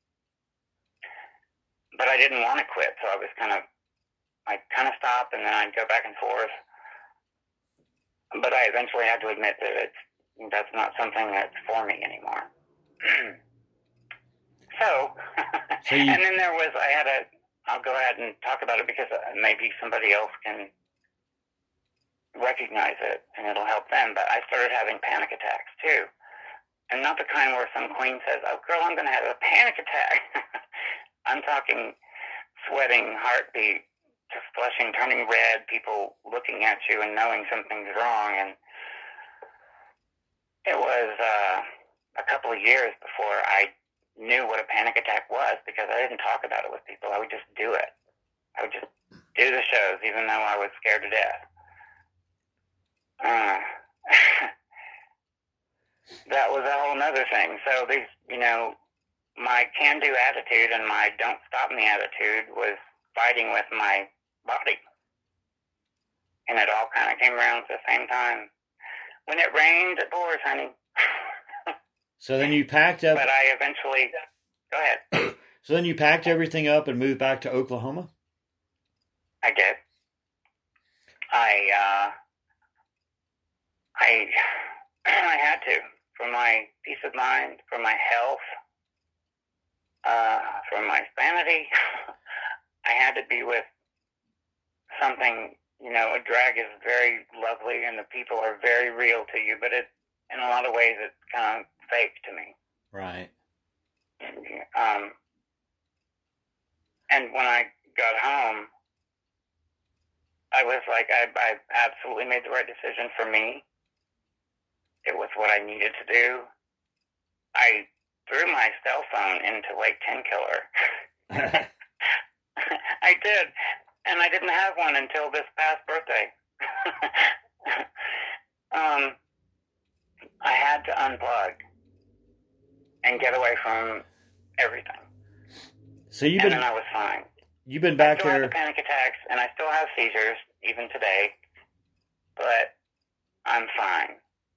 But I didn't want to quit, so I was kind of, I'd kind of stop, and then I'd go back and forth. But I eventually had to admit that it's, that's not something that's for me anymore. so, so you... and then there was, I had a, I'll go ahead and talk about it because maybe somebody else can recognize it and it'll help them. But I started having panic attacks too. And not the kind where some queen says, oh girl, I'm going to have a panic attack. I'm talking sweating, heartbeat, just flushing, turning red, people looking at you and knowing something's wrong. And it was uh, a couple of years before I knew what a panic attack was, because I didn't talk about it with people. I would just do it. I would just do the shows, even though I was scared to death. Uh, that was a whole nother thing. So these, you know, my can-do attitude and my don't stop me attitude was fighting with my body. And it all kind of came around at the same time. When it rained, it pours, honey. So then you packed up... But I eventually... Go ahead. So then you packed everything up and moved back to Oklahoma? I did. I, uh... I... I had to. For my peace of mind, for my health, uh, for my sanity. I had to be with something, you know, a drag is very lovely and the people are very real to you, but it, in a lot of ways, it's kind of fake to me. Right. Um, and when I got home, I was like, I, I absolutely made the right decision for me. It was what I needed to do. I threw my cell phone into Lake Tenkiller. I did. And I didn't have one until this past birthday. um, I had to unplug and get away from everything. So you've and been, then I was fine. You've been back I still there. have the panic attacks, and I still have seizures, even today. But I'm fine.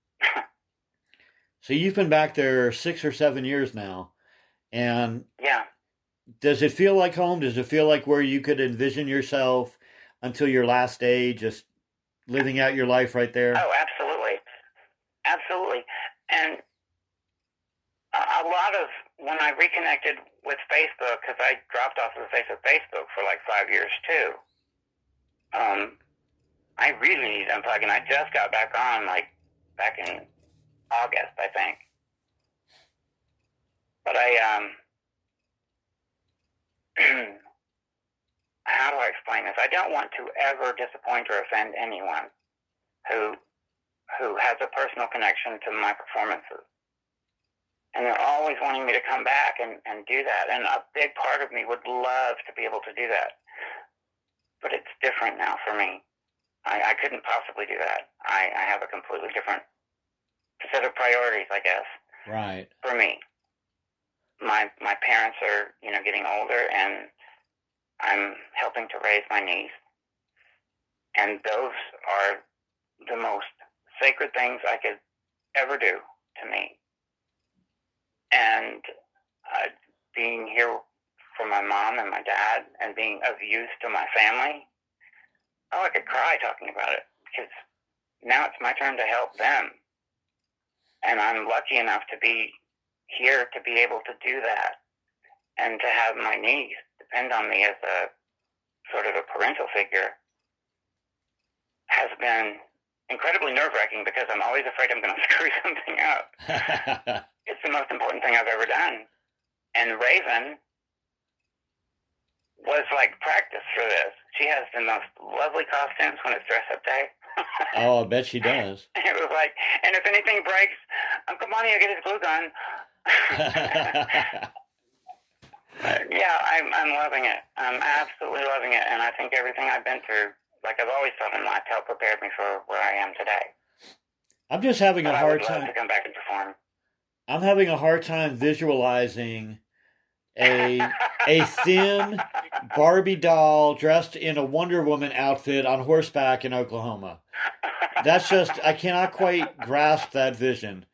So you've been back there six or seven years now. And yeah. Does it feel like home? Does it feel like where you could envision yourself until your last day, just living out your life right there? Oh, absolutely. Absolutely. And I'll a lot of, when I reconnected with Facebook, because I dropped off of the face of Facebook for like five years too, um, I really need to unplug, and I just got back on like back in August, I think. But I, um, how do I explain this? I don't want to ever disappoint or offend anyone who who has a personal connection to my performances. And they're always wanting me to come back and, and do that. And a big part of me would love to be able to do that. But it's different now for me. I, I couldn't possibly do that. I, I have a completely different set of priorities, I guess. Right. For me. My my parents are, you know, getting older, and I'm helping to raise my niece. And those are the most sacred things I could ever do to me. And uh, being here for my mom and my dad and being of use to my family, oh, I could cry talking about it, because now it's my turn to help them. And I'm lucky enough to be here to be able to do that, and to have my niece depend on me as a sort of a parental figure has been incredibly nerve-wracking, because I'm always afraid I'm going to screw something up. It's the most important thing I've ever done. And Raven was like practice for this. She has the most lovely costumes when it's dress-up day. Oh, I bet she does. It was like, and if anything breaks, Uncle Monty will get his glue gun. Yeah, I'm I'm loving it. I'm absolutely loving it, and I think everything I've been through, like I've always thought in life, helped prepared me for where I am today. I'm just having but a I hard would love time. to come back and perform. I'm having a hard time visualizing a a thin Barbie doll dressed in a Wonder Woman outfit on horseback in Oklahoma. That's just, I cannot quite grasp that vision.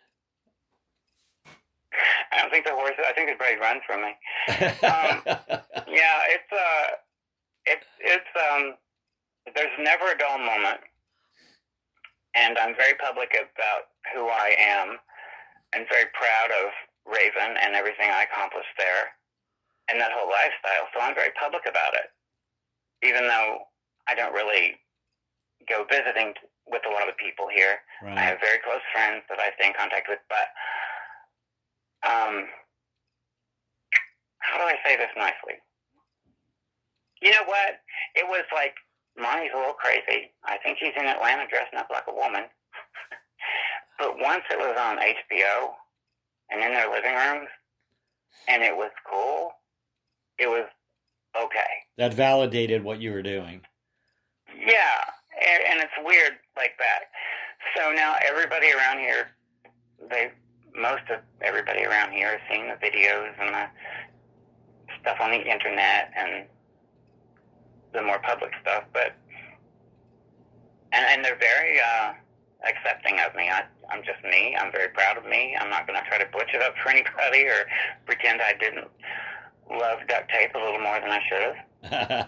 I don't think the horse, I think they'd probably run from me. Um, yeah, it's, uh, it's, it's, um, there's never a dull moment. And I'm very public about who I am, and very proud of Raven and everything I accomplished there, and that whole lifestyle. So I'm very public about it, even though I don't really go visiting with a lot of people here. Right. I have very close friends that I stay in contact with, but um, how do I say this nicely? You know what? It was like, Monty's a little crazy. I think he's in Atlanta dressing up like a woman. But once it was on H B O and in their living rooms, and it was cool, it was okay. That validated what you were doing. Yeah, and, and it's weird like that. So now everybody around here, they, most of everybody around here has seen the videos and the stuff on the internet and the more public stuff, but and, and they're very uh, accepting of me. I, I'm just me. I'm very proud of me. I'm not going to try to butch it up for anybody or pretend I didn't love duct tape a little more than I should have.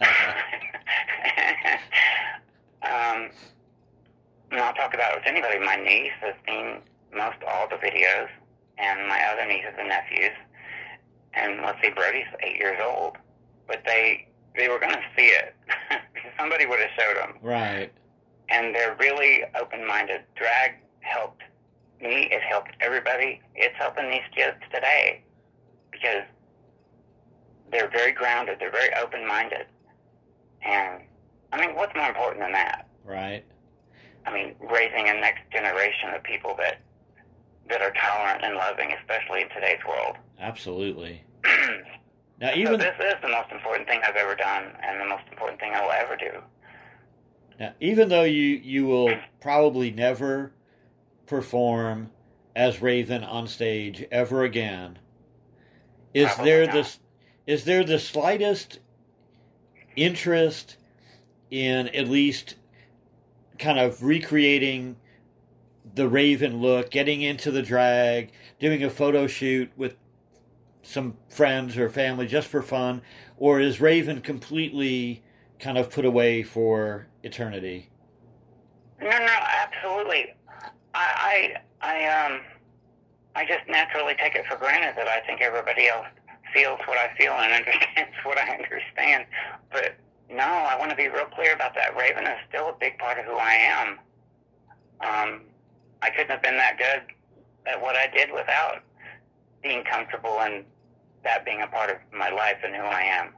um, and I'll talk about it with anybody. My niece has seen most all the videos, and my other nieces and nephews. And let's see, Brody's eight years old, but they they were going to see it. Somebody would have showed them. Right. And they're really open-minded. Drag helped me. It helped everybody. It's helping these kids today because they're very grounded. They're very open-minded. And, I mean, what's more important than that? Right. I mean, raising a next generation of people that that are tolerant and loving, especially in today's world. Absolutely. Now, even so this is the most important thing I've ever done, and the most important thing I will ever do. Now, even though you, you will probably never perform as Raven on stage ever again, is Probably there not. this is there the slightest interest in at least kind of recreating the Raven look, getting into the drag, doing a photo shoot with some friends or family just for fun, or is Raven completely kind of put away for eternity? No, no, absolutely. I, I, I, um, I just naturally take it for granted that I think everybody else feels what I feel and understands what I understand. But no, I want to be real clear about that. Raven is still a big part of who I am. Um, I couldn't have been that good at what I did without being comfortable and that being a part of my life and who I am.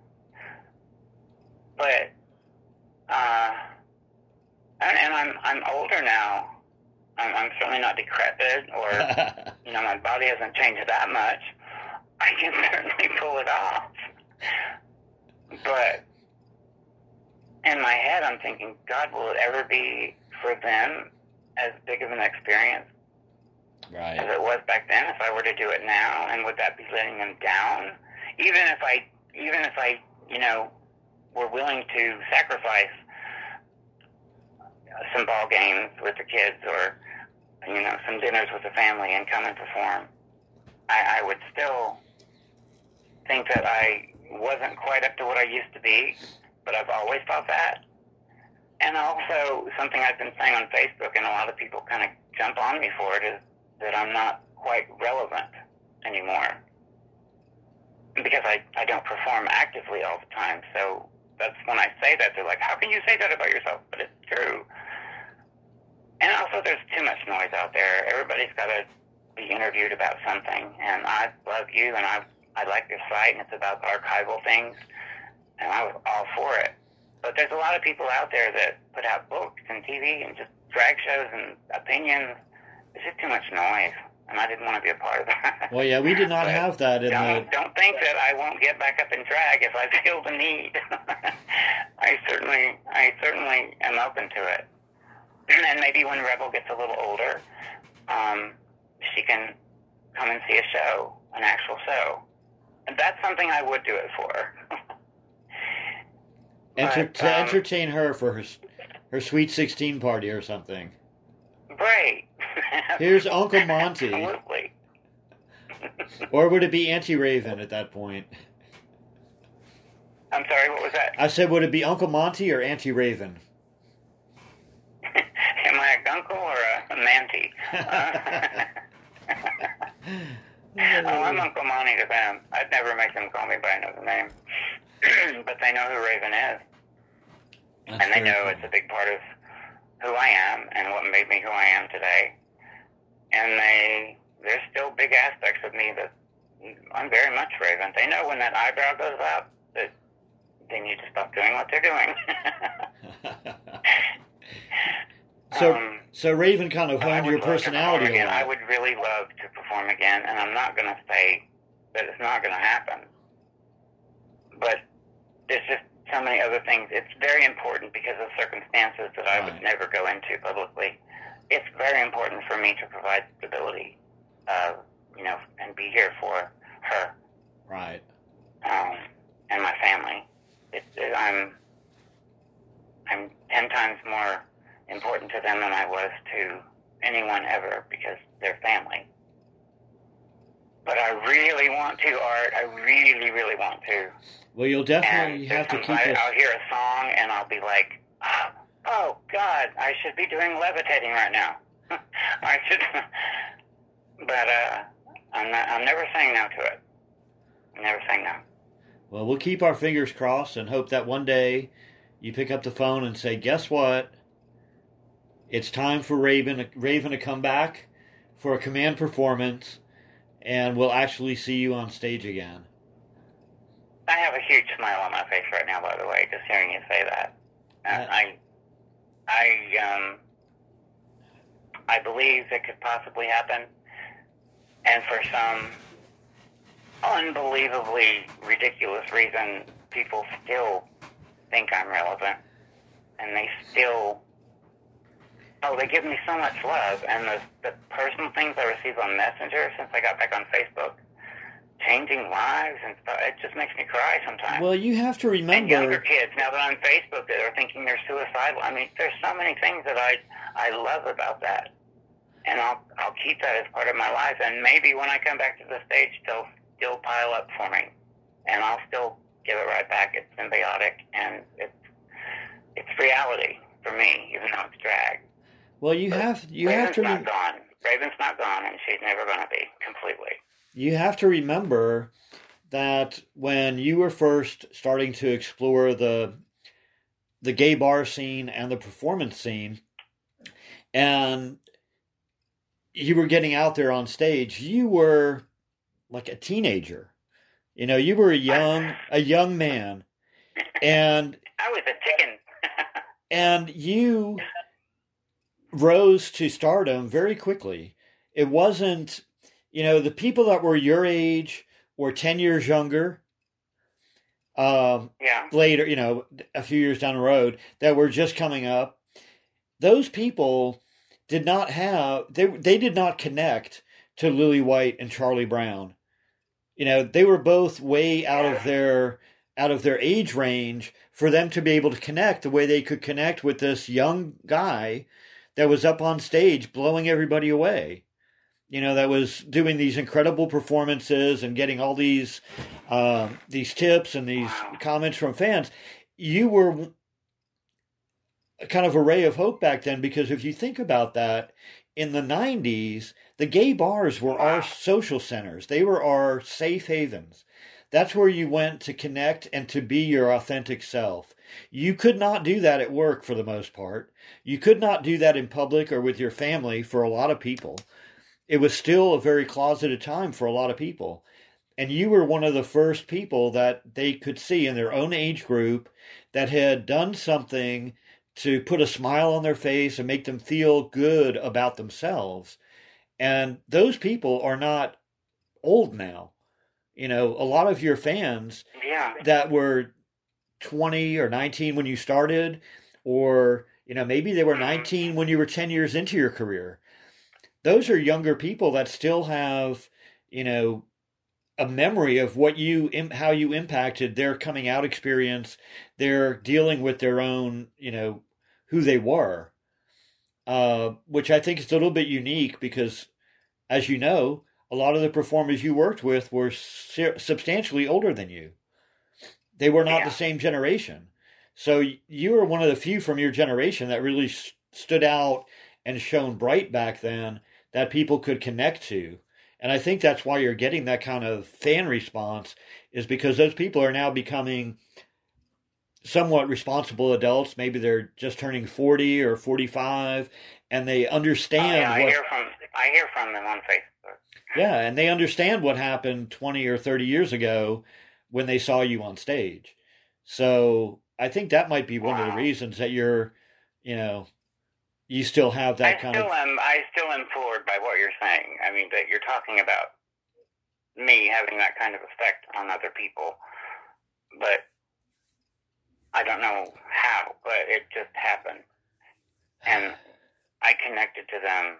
But, uh, and, and I'm I'm older now. I'm, I'm certainly not decrepit, or you know, my body hasn't changed that much. I can certainly pull it off. But in my head, I'm thinking, God, will it ever be for them as big of an experience right. as it was back then? If I were to do it now, and would that be letting them down? Even if I, even if I, you know, were willing to sacrifice some ball games with the kids, or you know, some dinners with the family, and come and perform, I, I would still think that I wasn't quite up to what I used to be, but I've always thought that. And also, something I've been saying on Facebook, and a lot of people kind of jump on me for it, is that I'm not quite relevant anymore. Because I, I don't perform actively all the time. So that's when I say that, they're like, how can you say that about yourself? But it's true. And also, there's too much noise out there. Everybody's got to be interviewed about something. And I love you, and I I like your site, and it's about archival things, and I was all for it. But there's a lot of people out there that put out books and T V and just drag shows and opinions. It's just too much noise, and I didn't want to be a part of that. Well, yeah, we did not have that in don't, the... Don't think that I won't get back up and drag if I feel the need. I certainly, I certainly am open to it. And maybe when Rebel gets a little older, um, she can come and see a show, an actual show. And that's something I would do it for. Enter, but, to um, entertain her for her her Sweet sixteen party or something. Right. Here's Uncle Monty. Absolutely. Or would it be Auntie Raven at that point? I'm sorry, what was that? I said, would it be Uncle Monty or Auntie Raven? Am I a gunkle or a manty? Uh, oh, I'm Uncle Monty to them. I'd never make them call me by another name. But they know who Raven is. That's and they know cool. it's a big part of who I am and what made me who I am today. And they, there's still big aspects of me that I'm very much Raven. They know when that eyebrow goes up that they need to stop doing what they're doing. so, um, so Raven kind of honed your personality again. a lot. I would really love to perform again, and I'm not going to say that it's not going to happen. But there's just so many other things. It's very important because of circumstances that I would Right. never go into publicly. It's very important for me to provide stability, uh, you know, and be here for her. Right. Um, and my family. It, it, I'm, I'm ten times more important to them than I was to anyone ever because they're family. But I really want to, Art. I really, really want to. Well, you'll definitely and have to keep I, us... I'll hear a song and I'll be like, oh, oh God, I should be doing levitating right now. I should, but uh, I'm not, I'm never saying no to it. I'm never saying no. Well, we'll keep our fingers crossed and hope that one day you pick up the phone and say, guess what? It's time for Raven, Raven to come back for a command performance, and we'll actually see you on stage again. I have a huge smile on my face right now, by the way, just hearing you say that. Uh, Uh, I, I, um, I believe it could possibly happen, and for some unbelievably ridiculous reason, people still think I'm relevant, and they still, oh, they give me so much love, and the, the personal things I receive on Messenger since I got back on Facebook, changing lives and stuff, it just makes me cry sometimes. Well, you have to And younger remember... kids, now that I'm Facebook, that are thinking they're suicidal. I mean, there's so many things that I I love about that. And I'll I'll keep that as part of my life. And maybe when I come back to the stage, they'll still pile up for me. And I'll still give it right back. It's symbiotic, and it's, it's reality for me, even though it's drag. Well, you But have you Raven's have to not re- gone. Raven's not gone, and she's never going to be completely. You have to remember that when you were first starting to explore the the gay bar scene and the performance scene, and you were getting out there on stage, you were like a teenager. You know, you were a young a young man, and I was a chicken. and you rose to stardom very quickly. It wasn't, you know, the people that were your age or ten years younger, um, yeah. later, you know, a few years down the road, that were just coming up. Those people did not have, they, they did not connect to Lily White and Charlie Brown. You know, they were both way out of their, out of their age range for them to be able to connect the way they could connect with this young guy that was up on stage blowing everybody away. You know, that was doing these incredible performances and getting all these uh, these tips and these Wow. comments from fans. You were kind of a ray of hope back then, because if you think about that, in the nineties, the gay bars were our social centers. They were our safe havens. That's where you went to connect and to be your authentic self. You could not do that at work for the most part. You could not do that in public or with your family for a lot of people. It was still a very closeted time for a lot of people. And you were one of the first people that they could see in their own age group that had done something to put a smile on their face and make them feel good about themselves. And those people are not old now. You know, a lot of your fans yeah. that were twenty or nineteen when you started, or, you know, maybe they were nineteen when you were ten years into your career. Those are younger people that still have, you know, a memory of what you, how you impacted their coming out experience. They're dealing with their own, you know, who they were, uh, which I think is a little bit unique because, as you know, a lot of the performers you worked with were su- substantially older than you. They were not yeah. the same generation. So you were one of the few from your generation that really st- stood out and shone bright back then that people could connect to. And I think that's why you're getting that kind of fan response, is because those people are now becoming somewhat responsible adults. Maybe they're just turning forty or forty-five, and they understand. Oh, yeah, I what, hear from I hear from them on Facebook. Yeah, and they understand what happened twenty or thirty years ago when they saw you on stage. So I think that might be one wow. of the reasons that you're, you know, you still have that I kind still of... Am, I still am floored by what you're saying. I mean, that you're talking about me having that kind of effect on other people. But I don't know how, but it just happened. And I connected to them.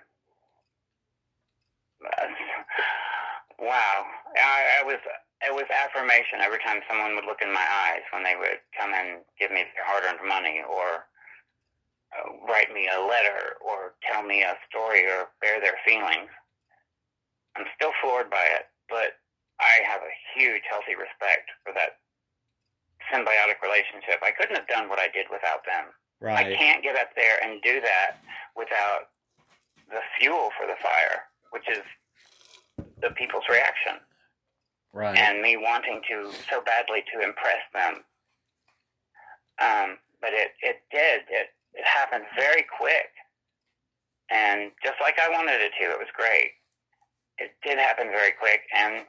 Wow. I, I was... It was affirmation every time someone would look in my eyes when they would come and give me their hard-earned money, or uh, write me a letter, or tell me a story, or bear their feelings. I'm still floored by it, but I have a huge, healthy respect for that symbiotic relationship. I couldn't have done what I did without them. Right. I can't get up there and do that without the fuel for the fire, which is the people's reaction. Right. And me wanting to so badly to impress them. Um, but it, it did. It, it happened very quick. And just like I wanted it to, it was great. It did happen very quick. And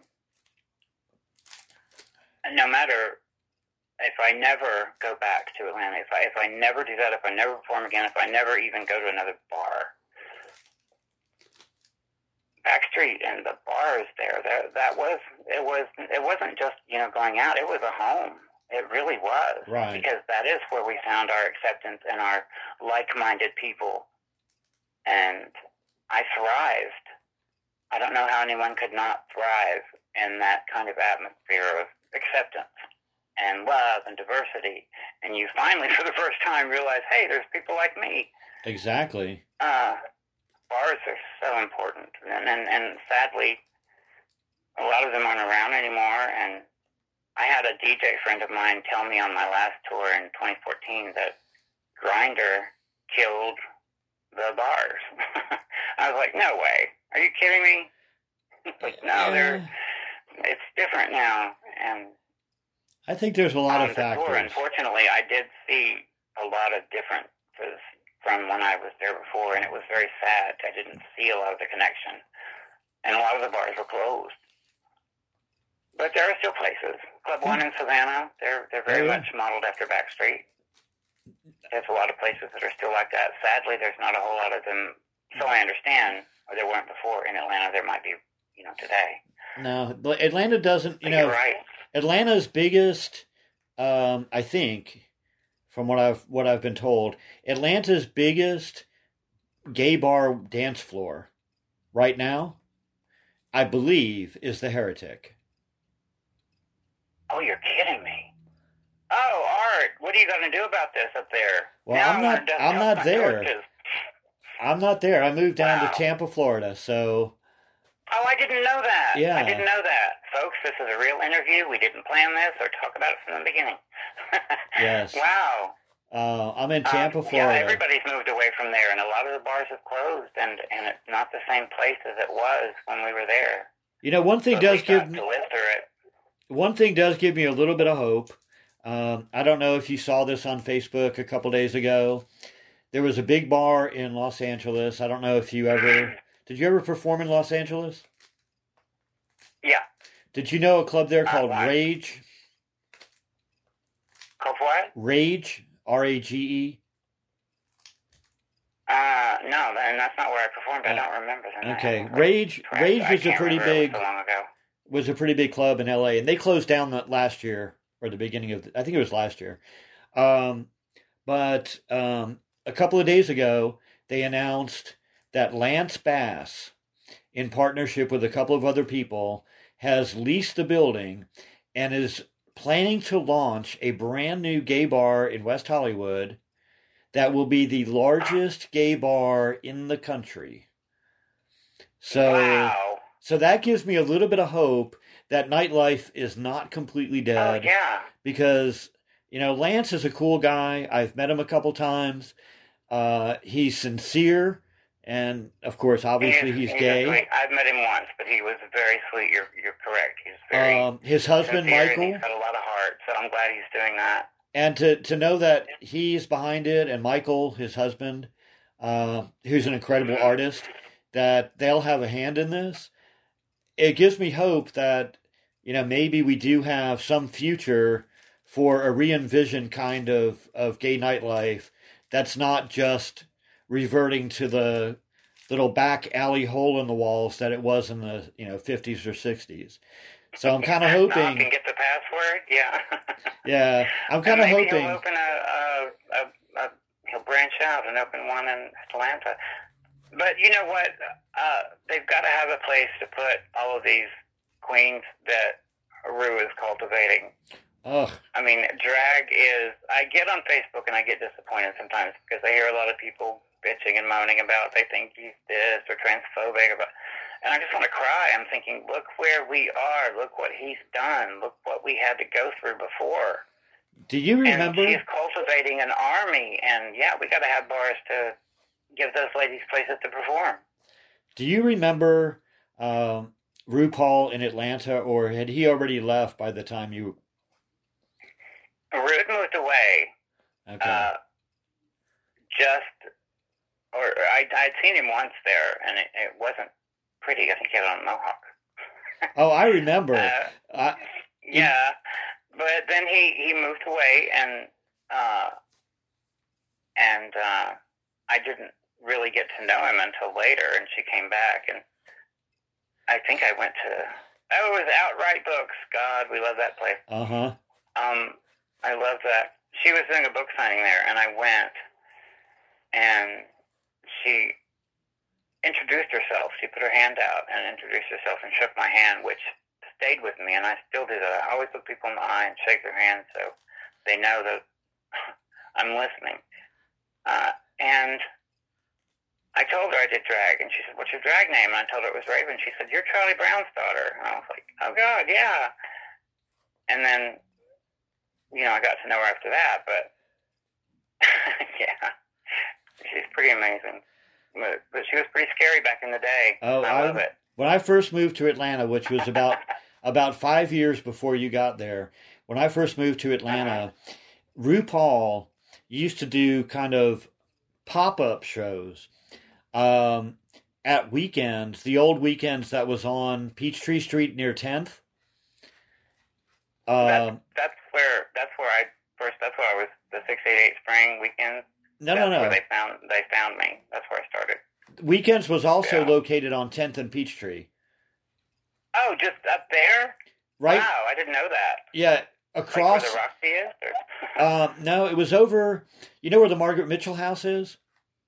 no matter if I never go back to Atlanta, if I, if I never do that, if I never perform again, if I never even go to another bar, Backstreet and the bars there, that that was it was it wasn't just, you know, going out, it was a home. It really was. Right. Because that is where we found our acceptance and our like-minded people. And I thrived. I don't know how anyone could not thrive in that kind of atmosphere of acceptance and love and diversity. And you finally, for the first time, realize, hey, there's people like me. Exactly. Uh Bars are so important, and, and and sadly, a lot of them aren't around anymore. And I had a D J friend of mine tell me on my last tour in twenty fourteen that Grindr killed the bars. I was like, no way. Are you kidding me? Like, no, Yeah. they're, it's different now. And I think there's a lot on of the factors. tour, unfortunately, I did see a lot of differences from when I was there before, and it was very sad. I didn't see a lot of the connection. And a lot of the bars were closed. But there are still places. Club One in Savannah, they're they're very Oh, yeah. much modeled after Backstreet. There's a lot of places that are still like that. Sadly, there's not a whole lot of them. So I understand, or there weren't before in Atlanta. There might be, you know, today. No, but Atlanta doesn't, you But know, you're right. Atlanta's biggest, um, I think, from what I've what I've been told, Atlanta's biggest gay bar dance floor right now, I believe, is the Heretic. Oh, you're kidding me. Oh, Art, what are you going to do about this up there? Well, Now I'm not- gonna dust I'm off not my there. torches. I'm not there. I moved down Wow. to Tampa, Florida, so Oh, I didn't know that. Yeah. I didn't know that. Folks, this is a real interview. We didn't plan this or talk about it from the beginning. Yes. Wow. uh, I'm in Tampa, Um, Florida. Yeah, everybody's moved away from there, and a lot of the bars have closed, and, and it's not the same place as it was when we were there. You know, one thing But does we give got me to live through it. one thing does give me a little bit of hope. Um, I don't know if you saw this on Facebook a couple days ago. There was a big bar in Los Angeles. I don't know if you ever did you ever perform in Los Angeles? Yeah. Did you know a club there Uh, called why? Rage? Called what? Rage, R A G E. Uh, no, and that's not where I performed. I Uh, don't remember the name. Okay, Rage. Correct. Rage I was a can't pretty remember. It big was so long ago. was a pretty big club in L A, and they closed down the, last year or the beginning of the, I think it was last year. Um, but um, a couple of days ago, they announced that Lance Bass, in partnership with a couple of other people, has leased the building and is planning to launch a brand new gay bar in West Hollywood that will be the largest gay bar in the country. So, Wow. so that gives me a little bit of hope that nightlife is not completely Oh, dead, yeah. because, you know, Lance is a cool guy. I've met him a couple times. Uh, he's sincere, and of course, obviously, He is- he's he's a gay. sweet- I've met him once, but he was very sweet. You're you're correct. He's very Um, his husband, sincere, and Michael, he's got a lot of heart, so I'm glad he's doing that. and to, to know that he's behind it, and Michael, his husband, uh, who's an incredible artist, that they'll have a hand in this. It gives me hope that, you know, maybe we do have some future for a re-envisioned kind of, of gay nightlife that's not just reverting to the little back alley hole in the walls that it was in the, you know, fifties or sixties. So I'm kind of Knock hoping, and get the password. Yeah. yeah, I'm kind of And maybe hoping. he'll open a, a, a, a he'll branch out and open one in Atlanta. But you know what? Uh, they've got to have a place to put all of these queens that Rue is cultivating. Ugh, I mean, drag is. I get on Facebook and I get disappointed sometimes because I hear a lot of people bitching and moaning about they think he's this or transphobic, about, and I just want to cry. I'm thinking, look where we are. Look what he's done. Look what we had to go through before. do you remember? And he's cultivating an army, and yeah, we got to have bars to give those ladies places to perform. Do you remember um, RuPaul in Atlanta, or had he already left by the time you? Rude moved away. Okay. Uh, just, or I, I'd seen him once there, and it, it wasn't pretty. I think he had on a mohawk. oh, I remember. Uh, I, yeah, but then he, he moved away, and uh, and uh, I didn't really get to know him until later, and she came back, and I think I went to, oh, it was Outright Books. God, we love that place. uh huh. Um, I love that. She was doing a book signing there, and I went, and she introduced herself. She put her hand out and introduced herself and shook my hand, which stayed with me, and I still do that. I always look people in the eye and shake their hand so they know that I'm listening. Uh, and I told her I did drag, and she said, what's your drag name? And I told her it was Raven. She said, you're Charlie Brown's daughter. And I was like, oh, God, yeah. And then, you know, I got to know her after that, but, yeah, she's pretty amazing. but, but she was pretty scary back in the day. Oh, I I love it. When I first moved to Atlanta, which was about about five years before you got there, when I first moved to Atlanta, RuPaul used to do kind of pop-up shows um, at weekends, the old weekends that was on Peachtree Street near tenth. Um, that's, that's where that's where I first. That's where I was. The six eight eight spring weekends. No, that's no, no. Where they found they found me. That's where I started. Weekends was also Yeah. located on tenth and Peachtree. Oh, just up there? Right? Wow, I didn't know that. Yeah, across. Like where the Roxy is? Or... um, no, it was over. You know where the Margaret Mitchell house is?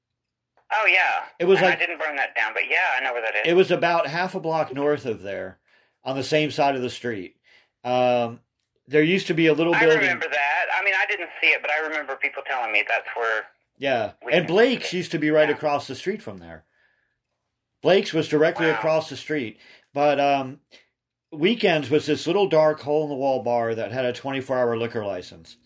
oh, yeah. It was And like I didn't burn that down, but yeah, I know where that is. it was about half a block north of there, on the same side of the street. Um, there used to be a little I building. remember that. I mean, I didn't see it, but I remember people telling me that's where. Yeah, We and can- Blake's used to be right Yeah. across the street from there. Blake's was directly Wow. across the street, but um, Weekends was this little dark hole in the wall bar that had a twenty-four hour liquor license,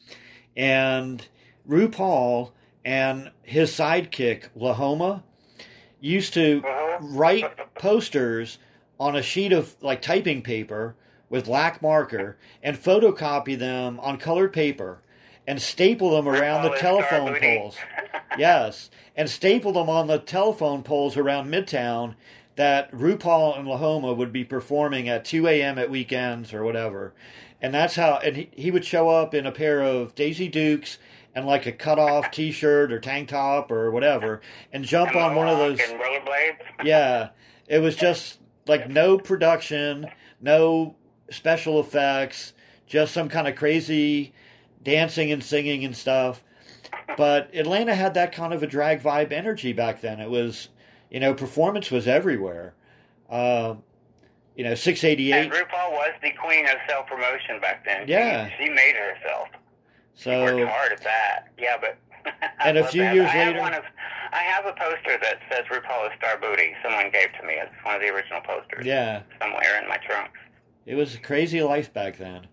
and RuPaul and his sidekick Lahoma used to Uh-huh. write posters on a sheet of like typing paper with black marker and photocopy them on colored paper and staple them around the RuPaul is telephone star booty. poles. Yes, and staple them on the telephone poles around Midtown that RuPaul and Lahoma would be performing at two a.m. at weekends or whatever. And that's how, and he, he would show up in a pair of Daisy Dukes and like a cut-off T-shirt or tank top or whatever and jump And on one of Mohawk those. And rollerblades. Yeah, it was just like no production, no special effects, just some kind of crazy dancing and singing and stuff. But Atlanta had that kind of a drag vibe energy back then. It was, you know, performance was everywhere. Uh, you know, six eighty-eight. And RuPaul was the queen of self-promotion back then. Yeah. She, she made herself. She So, worked hard at that. Yeah, but... I And a love few that. years I have later- One of, I have a poster that says RuPaul is Star Booty. Someone gave to me. It's one of the original posters. yeah, Somewhere in my trunk. it was a crazy life back then.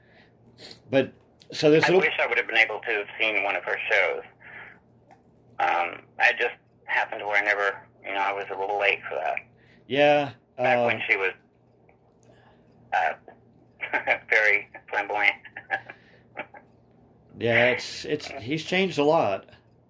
But, so this I little... wish I would have been able to have seen one of her shows. Um, I just happened to where I never, you know, I was a little late for that. Yeah. Back Uh, when she was uh, very flamboyant. yeah, it's, it's, he's changed a lot.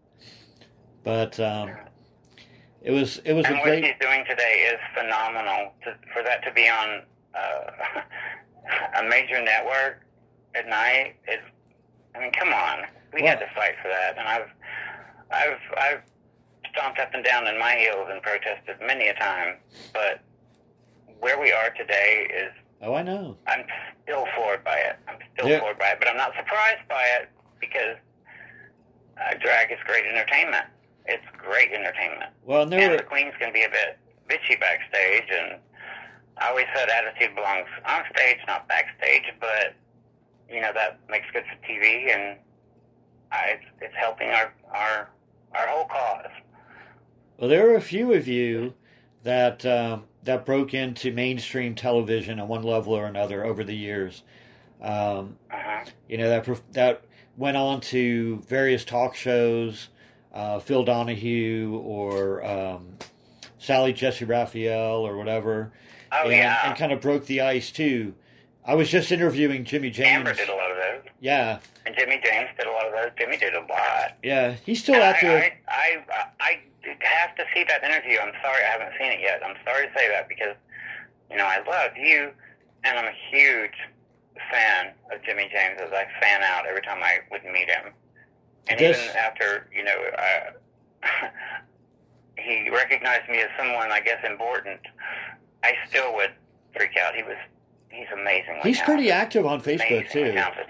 But, um, it was, it was And a what great... she's doing today is phenomenal. To, for that to be on uh, a major network at night is, I mean, come on. We had Well- to fight for that. And I've, I've, I've stomped up and down in my heels and protested many a time. But where we are today is, Oh, I know. I'm still floored by it. I'm still Yeah. floored by it. But I'm not surprised by it because uh, drag is great entertainment. It's great entertainment. Well, and there And were... the queens can be a bit bitchy backstage, and I always said attitude belongs on stage, not backstage, but, you know, that makes good for T V, and I, it's, it's helping our, our, our whole cause. Well, there were a few of you that um, that broke into mainstream television on one level or another over the years. Um, Uh-huh. you know, that prof- that went on to various talk shows, uh, Phil Donahue or um, Sally Jesse Raphael or whatever. Oh, and, yeah. and kind of broke the ice too. I was just interviewing Jimmy James. Amber did a lot of those. Yeah, And Jimmy James did a lot of those. Jimmy did a lot. yeah. He's still And out I, there. I, I, I have to see that interview. I'm sorry I haven't seen it yet. I'm sorry to say that because, you know, I love you, and I'm a huge fan of Jimmy James as I fan out every time I would meet him. And This- even after, you know, uh, he recognized me as someone, I guess, important, I still would freak out. He was, he's amazingly He's pretty talented. active on Facebook Amazingly too. talented.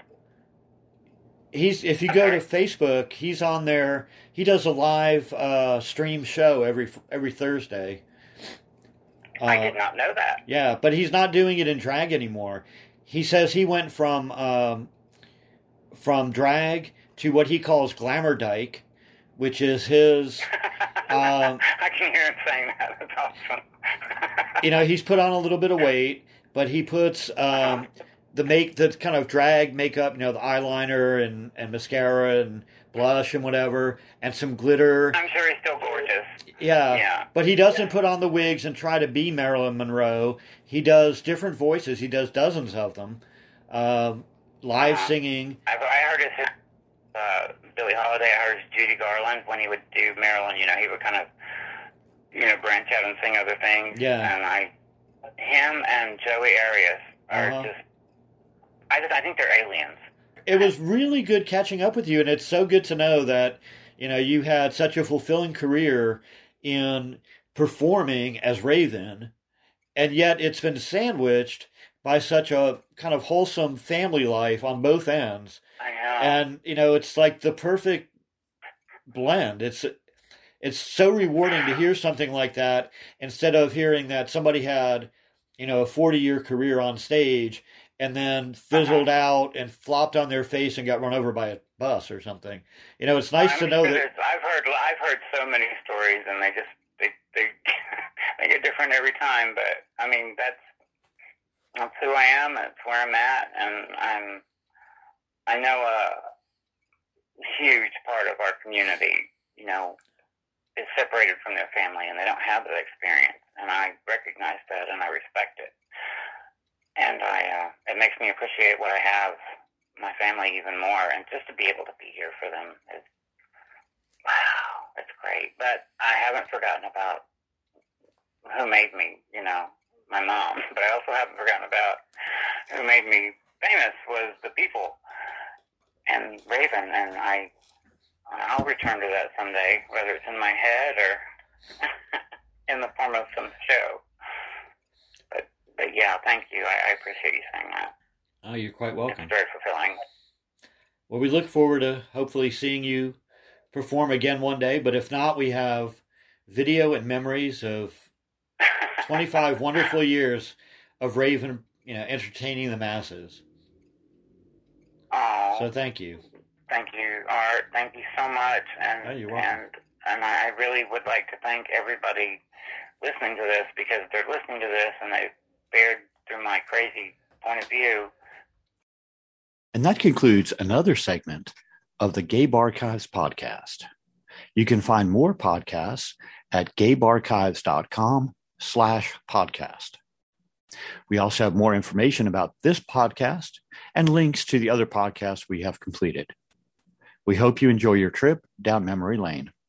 He's if you go to Facebook, he's on there. He does a live uh, stream show every every Thursday. Uh, I did not know that. Yeah, but he's not doing it in drag anymore. He says he went from um, from drag to what he calls glamour dyke, which is his. Um, I can hear him saying that. That's awesome. you know, he's put on a little bit of weight, but he puts um, the make the kind of drag makeup, you know, the eyeliner and, and mascara and blush and whatever, and some glitter. I'm sure he's still gorgeous. Yeah, Yeah. but he doesn't put on the wigs and try to be Marilyn Monroe. He does different voices. He does dozens of them. Um, live Uh, singing. I've, I heard his uh, Billie Holiday. I heard his Judy Garland when he would do Marilyn. You know, he would kind of, you know, branch out and sing other things. Yeah. And I, him and Joey Arias are Uh-huh. just, I just, I think they're aliens. It was really good catching up with you, and it's so good to know that, you know, you had such a fulfilling career in performing as Raven, and yet it's been sandwiched by such a kind of wholesome family life on both ends. I know. And, you know, it's like the perfect blend. It's it's so rewarding to hear something like that instead of hearing that somebody had, you know, a forty-year career on stage and then fizzled uh-huh. out and flopped on their face and got run over by a bus or something. You know, it's nice I'm to know sure that. I've heard I've heard so many stories, and they just they they they get different every time. But I mean, that's that's who I am. That's where I'm at, and I'm I know a huge part of our community, you know, is separated from their family, and they don't have that experience. And I recognize that, and I respect it. And I, uh, it makes me appreciate what I have, my family, even more. And just to be able to be here for them is, wow, it's great. But I haven't forgotten about who made me, you know, my mom. But I also haven't forgotten about who made me famous was the people and Raven. And I, I'll return to that someday, whether it's in my head or in the form of some show. But, but yeah, thank you. I, I appreciate you saying that. Oh, you're quite welcome. It's very fulfilling. Well, we look forward to hopefully seeing you perform again one day. But if not, we have video and memories of twenty-five wonderful years of Raven, you know, entertaining the masses. Oh, so thank you. Thank you, Art. Thank you so much. And oh, you're welcome. And, and I really would like to thank everybody listening to this, because they're listening to this and they've bared through my crazy point of view. And that concludes another segment of the Gabe Archives podcast. You can find more podcasts at gabearchives.com slash podcast. We also have more information about this podcast and links to the other podcasts we have completed. We hope you enjoy your trip down memory lane.